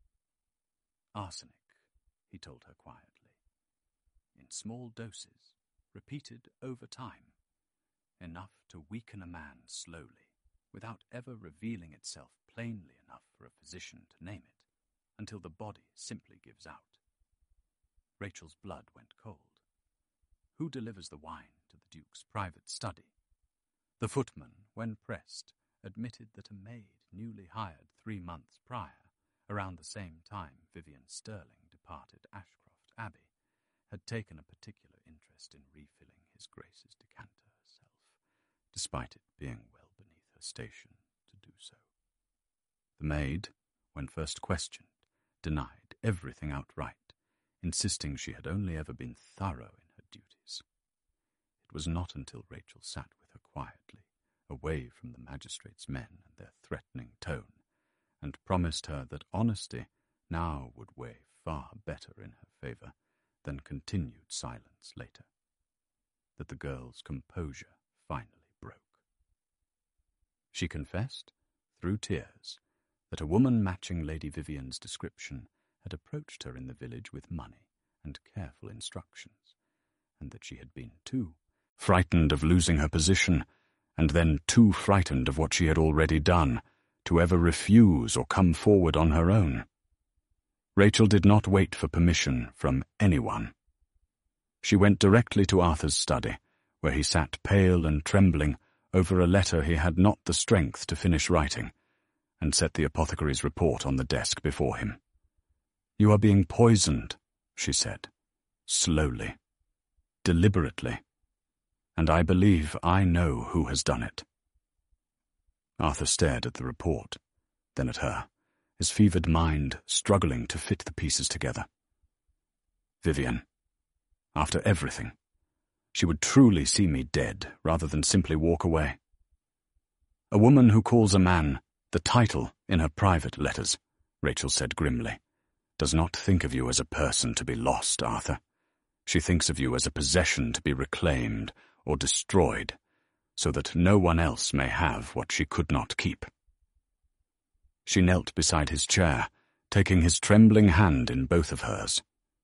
"Arsenic," he told her quietly, "in small doses, repeated over time, enough to weaken a man slowly, without ever revealing itself plainly enough for a physician to name it, until the body simply gives out." Rachel's blood went cold. Who delivers the wine to the Duke's private study? The footman, when pressed, admitted that a maid newly hired 3 months prior, around the same time Vivian Sterling departed Ashcroft Abbey, had taken a particular interest in refilling his Grace's decanter herself, despite it being well beneath her station to do so. The maid, when first questioned, denied everything outright, insisting she had only ever been thorough in her duties. It was not until Rachel sat with her quietly, away from the magistrates' men and their threatening tone, and promised her that honesty now would weigh far better in her favour than continued silence later, that the girl's composure finally broke. She confessed, through tears, that a woman matching Lady Vivian's description had approached her in the village with money and careful instructions, and that she had been too frightened of losing her position, and then too frightened of what she had already done, to ever refuse or come forward on her own. Rachel did not wait for permission from anyone. She went directly to Arthur's study, where he sat pale and trembling over a letter he had not the strength to finish writing, and set the apothecary's report on the desk before him. "You are being poisoned," she said, slowly, deliberately, "and I believe I know who has done it." Arthur stared at the report, then at her, his fevered mind struggling to fit the pieces together. Vivian, after everything, she would truly see me dead rather than simply walk away. "A woman who calls a man the title in her private letters," Rachel said grimly, "does not think of you as a person to be lost, Arthur. She thinks of you as a possession to be reclaimed or destroyed, so that no one else may have what she could not keep." She knelt beside his chair, taking his trembling hand in both of hers.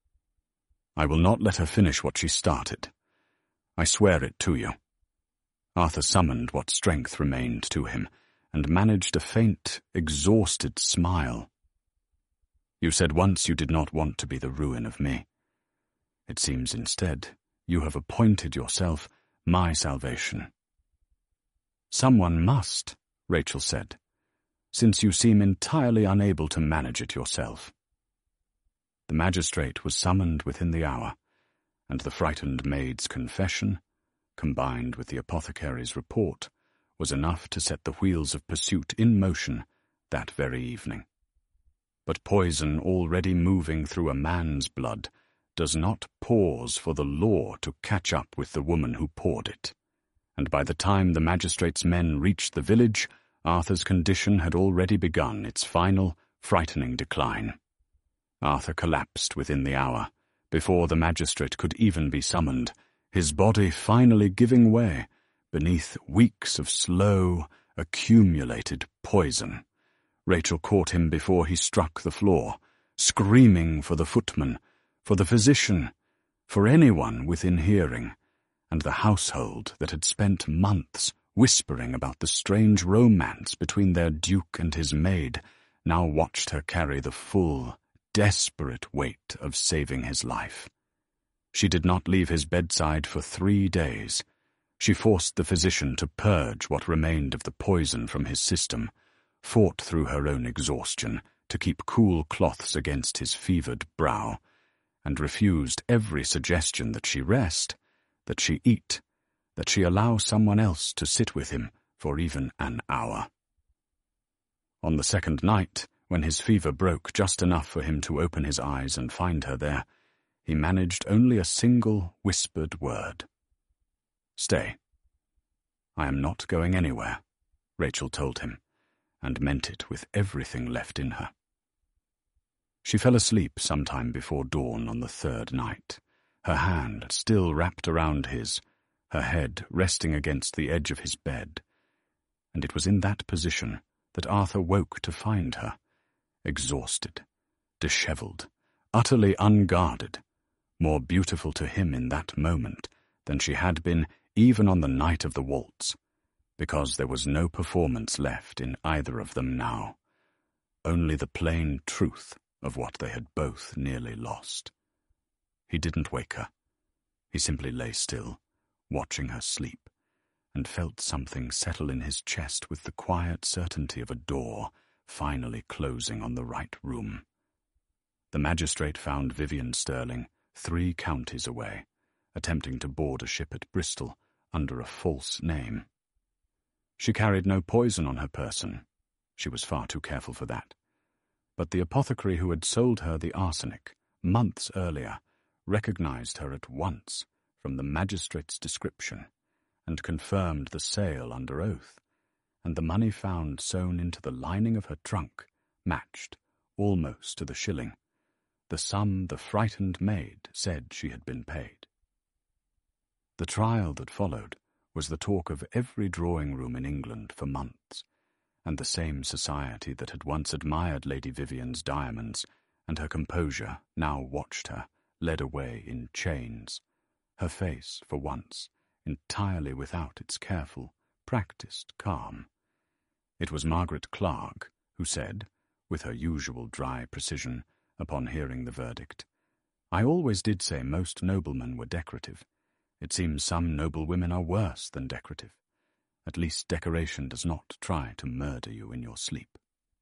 "I will not let her finish what she started. I swear it to you." Arthur summoned what strength remained to him, and managed a faint, exhausted smile. "You said once you did not want to be the ruin of me. It seems instead you have appointed yourself my salvation." "Someone must," Rachel said, "since you seem entirely unable to manage it yourself." The magistrate was summoned within the hour, and the frightened maid's confession, combined with the apothecary's report, was enough to set the wheels of pursuit in motion that very evening. But poison already moving through a man's blood does not pause for the law to catch up with the woman who poured it, and by the time the magistrate's men reached the village, Arthur's condition had already begun its final, frightening decline. Arthur collapsed within the hour, before the magistrate could even be summoned, his body finally giving way beneath weeks of slow, accumulated poison. Rachel caught him before he struck the floor, screaming for the footman, for the physician, for anyone within hearing, and the household that had spent months whispering about the strange romance between their duke and his maid now watched her carry the full, desperate weight of saving his life. She did not leave his bedside for 3 days. She forced the physician to purge what remained of the poison from his system, fought through her own exhaustion to keep cool cloths against his fevered brow, and refused every suggestion that she rest, that she eat, that she allow someone else to sit with him for even an hour. On the second night, when his fever broke just enough for him to open his eyes and find her there, he managed only a single whispered word. "Stay." "I am not going anywhere," Rachel told him, and meant it with everything left in her. She fell asleep sometime before dawn on the third night, her hand still wrapped around his, her head resting against the edge of his bed, and it was in that position that Arthur woke to find her, exhausted, dishevelled, utterly unguarded, more beautiful to him in that moment than she had been even on the night of the waltz, because there was no performance left in either of them now, only the plain truth of what they had both nearly lost. He didn't wake her. He simply lay still, watching her sleep, and felt something settle in his chest with the quiet certainty of a door finally closing on the right room. The magistrate found Vivian Sterling 3 counties away, attempting to board a ship at Bristol under a false name. She carried no poison on her person. She was far too careful for that. But the apothecary who had sold her the arsenic months earlier recognized her at once from the magistrate's description and confirmed the sale under oath, and the money found sewn into the lining of her trunk matched, almost to the shilling, the sum the frightened maid said she had been paid. The trial that followed was the talk of every drawing-room in England for months, and the same society that had once admired Lady Vivian's diamonds and her composure now watched her, led away in chains, her face, for once, entirely without its careful, practised calm. It was Margaret Clark who said, with her usual dry precision, upon hearing the verdict, "I always did say most noblemen were decorative. It seems some noblewomen are worse than decorative. At least decoration does not try to murder you in your sleep."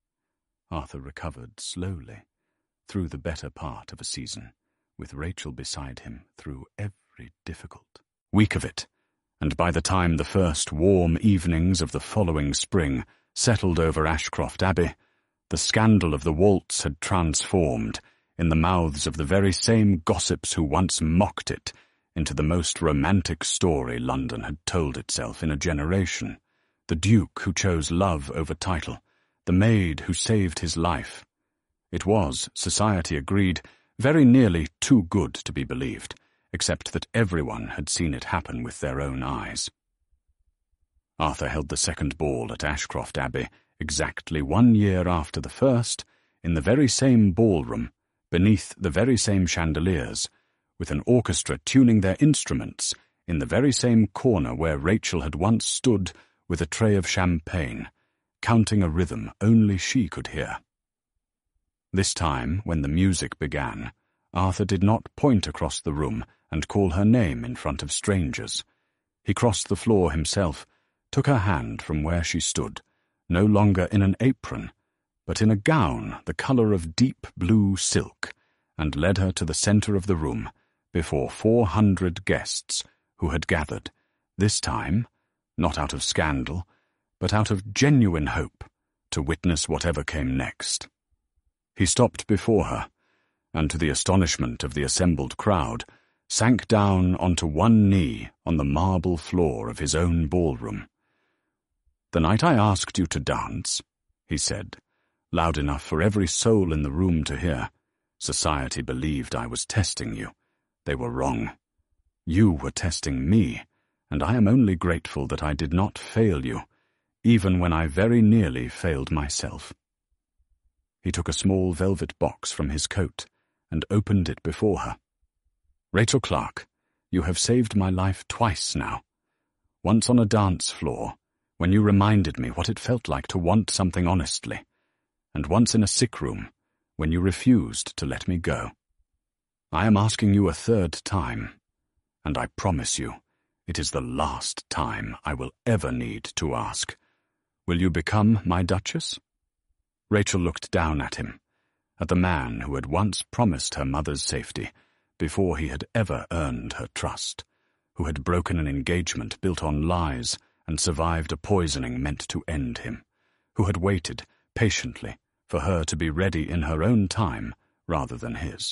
Arthur recovered slowly, through the better part of a season, with Rachel beside him through every difficult week of it, and by the time the first warm evenings of the following spring settled over Ashcroft Abbey, the scandal of the waltz had transformed, in the mouths of the very same gossips who once mocked it, into the most romantic story London had told itself in a generation. The Duke who chose love over title, the maid who saved his life. It was, society agreed, very nearly too good to be believed, except that everyone had seen it happen with their own eyes. Arthur held the second ball at Ashcroft Abbey exactly 1 year after the first, in the very same ballroom, beneath the very same chandeliers, with an orchestra tuning their instruments in the very same corner where Rachel had once stood with a tray of champagne, counting a rhythm only she could hear. This time, when the music began, Arthur did not point across the room and call her name in front of strangers. He crossed the floor himself, took her hand from where she stood, no longer in an apron, but in a gown the colour of deep blue silk, and led her to the centre of the room, before 400 guests who had gathered, this time, not out of scandal, but out of genuine hope, to witness whatever came next. He stopped before her, and to the astonishment of the assembled crowd, sank down onto one knee on the marble floor of his own ballroom. "The night I asked you to dance," he said, loud enough for every soul in the room to hear, "society believed I was testing you. They were wrong. You were testing me, and I am only grateful that I did not fail you, even when I very nearly failed myself." He took a small velvet box from his coat and opened it before her. "Rachel Clark, you have saved my life twice now. Once on a dance floor, when you reminded me what it felt like to want something honestly, and once in a sick room, when you refused to let me go. I am asking you a third time, and I promise you, it is the last time I will ever need to ask. Will you become my Duchess?" Rachel looked down at him, at the man who had once promised her mother's safety, before he had ever earned her trust, who had broken an engagement built on lies and survived a poisoning meant to end him, who had waited, patiently, for her to be ready in her own time rather than his.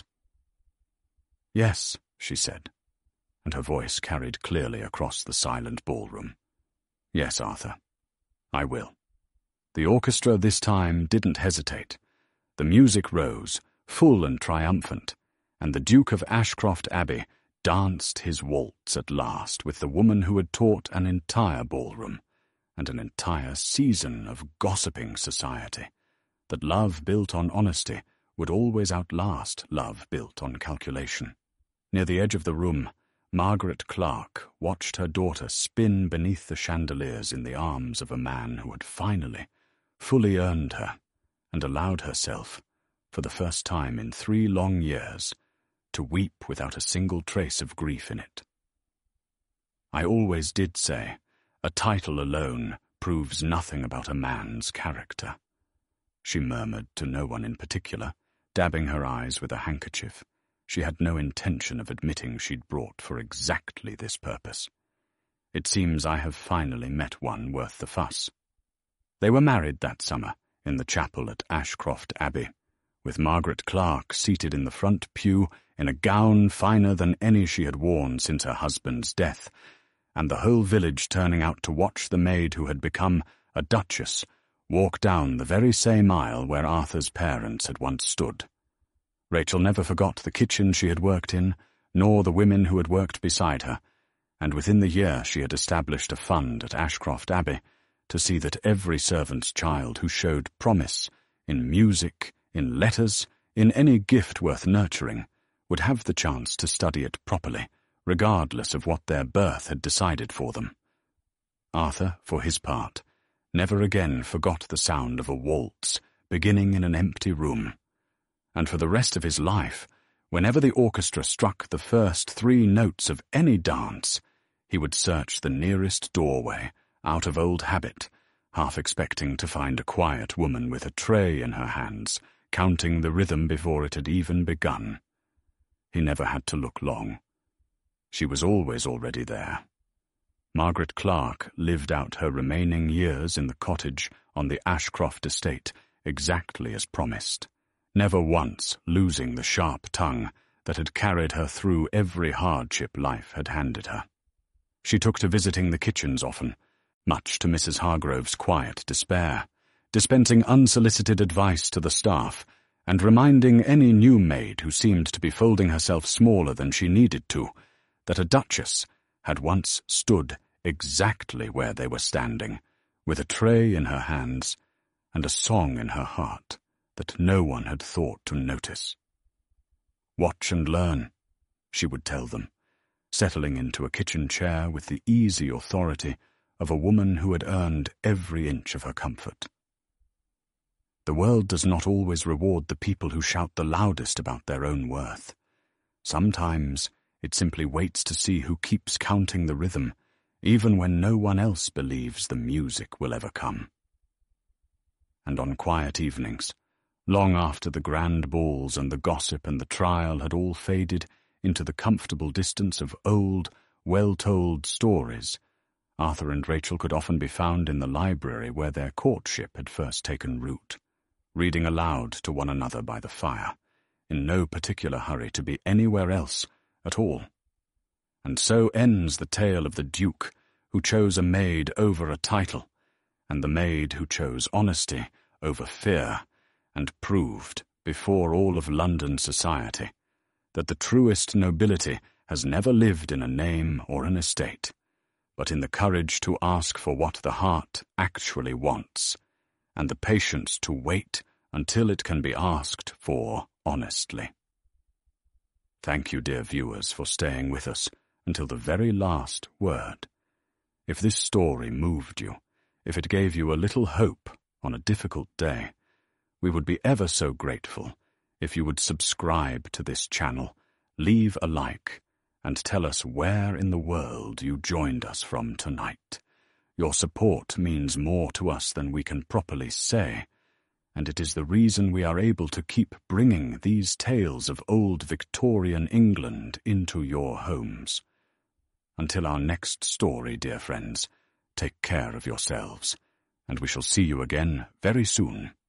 "Yes," she said, and her voice carried clearly across the silent ballroom. "Yes, Arthur, I will." The orchestra this time didn't hesitate. The music rose, full and triumphant, and the Duke of Ashcroft Abbey danced his waltz at last with the woman who had taught an entire ballroom, and an entire season of gossiping society, that love built on honesty would always outlast love built on calculation. Near the edge of the room, Margaret Clark watched her daughter spin beneath the chandeliers in the arms of a man who had finally, fully earned her, and allowed herself, for the first time in 3 long years, to weep without a single trace of grief in it. "I always did say, a title alone proves nothing about a man's character," she murmured to no one in particular, dabbing her eyes with a handkerchief. She had no intention of admitting she'd brought for exactly this purpose. "It seems I have finally met one worth the fuss." They were married that summer, in the chapel at Ashcroft Abbey, with Margaret Clark seated in the front pew in a gown finer than any she had worn since her husband's death, and the whole village turning out to watch the maid who had become a duchess walk down the very same aisle where Arthur's parents had once stood. Rachel never forgot the kitchen she had worked in, nor the women who had worked beside her, and within the year she had established a fund at Ashcroft Abbey to see that every servant's child who showed promise in music, in letters, in any gift worth nurturing, would have the chance to study it properly, regardless of what their birth had decided for them. Arthur, for his part, never again forgot the sound of a waltz beginning in an empty room, and for the rest of his life, whenever the orchestra struck the first 3 notes of any dance, he would search the nearest doorway, out of old habit, half expecting to find a quiet woman with a tray in her hands, counting the rhythm before it had even begun. He never had to look long. She was always already there. Margaret Clark lived out her remaining years in the cottage on the Ashcroft estate exactly as promised, never once losing the sharp tongue that had carried her through every hardship life had handed her. She took to visiting the kitchens often, much to Mrs. Hargrove's quiet despair, dispensing unsolicited advice to the staff and reminding any new maid who seemed to be folding herself smaller than she needed to that a duchess had once stood exactly where they were standing, with a tray in her hands and a song in her heart that no one had thought to notice. "Watch and learn," she would tell them, settling into a kitchen chair with the easy authority of a woman who had earned every inch of her comfort. The world does not always reward the people who shout the loudest about their own worth. Sometimes it simply waits to see who keeps counting the rhythm, even when no one else believes the music will ever come. And on quiet evenings, long after the grand balls and the gossip and the trial had all faded into the comfortable distance of old, well-told stories, Arthur and Rachel could often be found in the library where their courtship had first taken root, reading aloud to one another by the fire, in no particular hurry to be anywhere else at all. And so ends the tale of the Duke who chose a maid over a title, and the maid who chose honesty over fear, and proved, before all of London society, that the truest nobility has never lived in a name or an estate, but in the courage to ask for what the heart actually wants, and the patience to wait until it can be asked for honestly. Thank you, dear viewers, for staying with us until the very last word. If this story moved you, if it gave you a little hope on a difficult day, we would be ever so grateful if you would subscribe to this channel, leave a like, and tell us where in the world you joined us from tonight. Your support means more to us than we can properly say, and it is the reason we are able to keep bringing these tales of old Victorian England into your homes. Until our next story, dear friends, take care of yourselves, and we shall see you again very soon.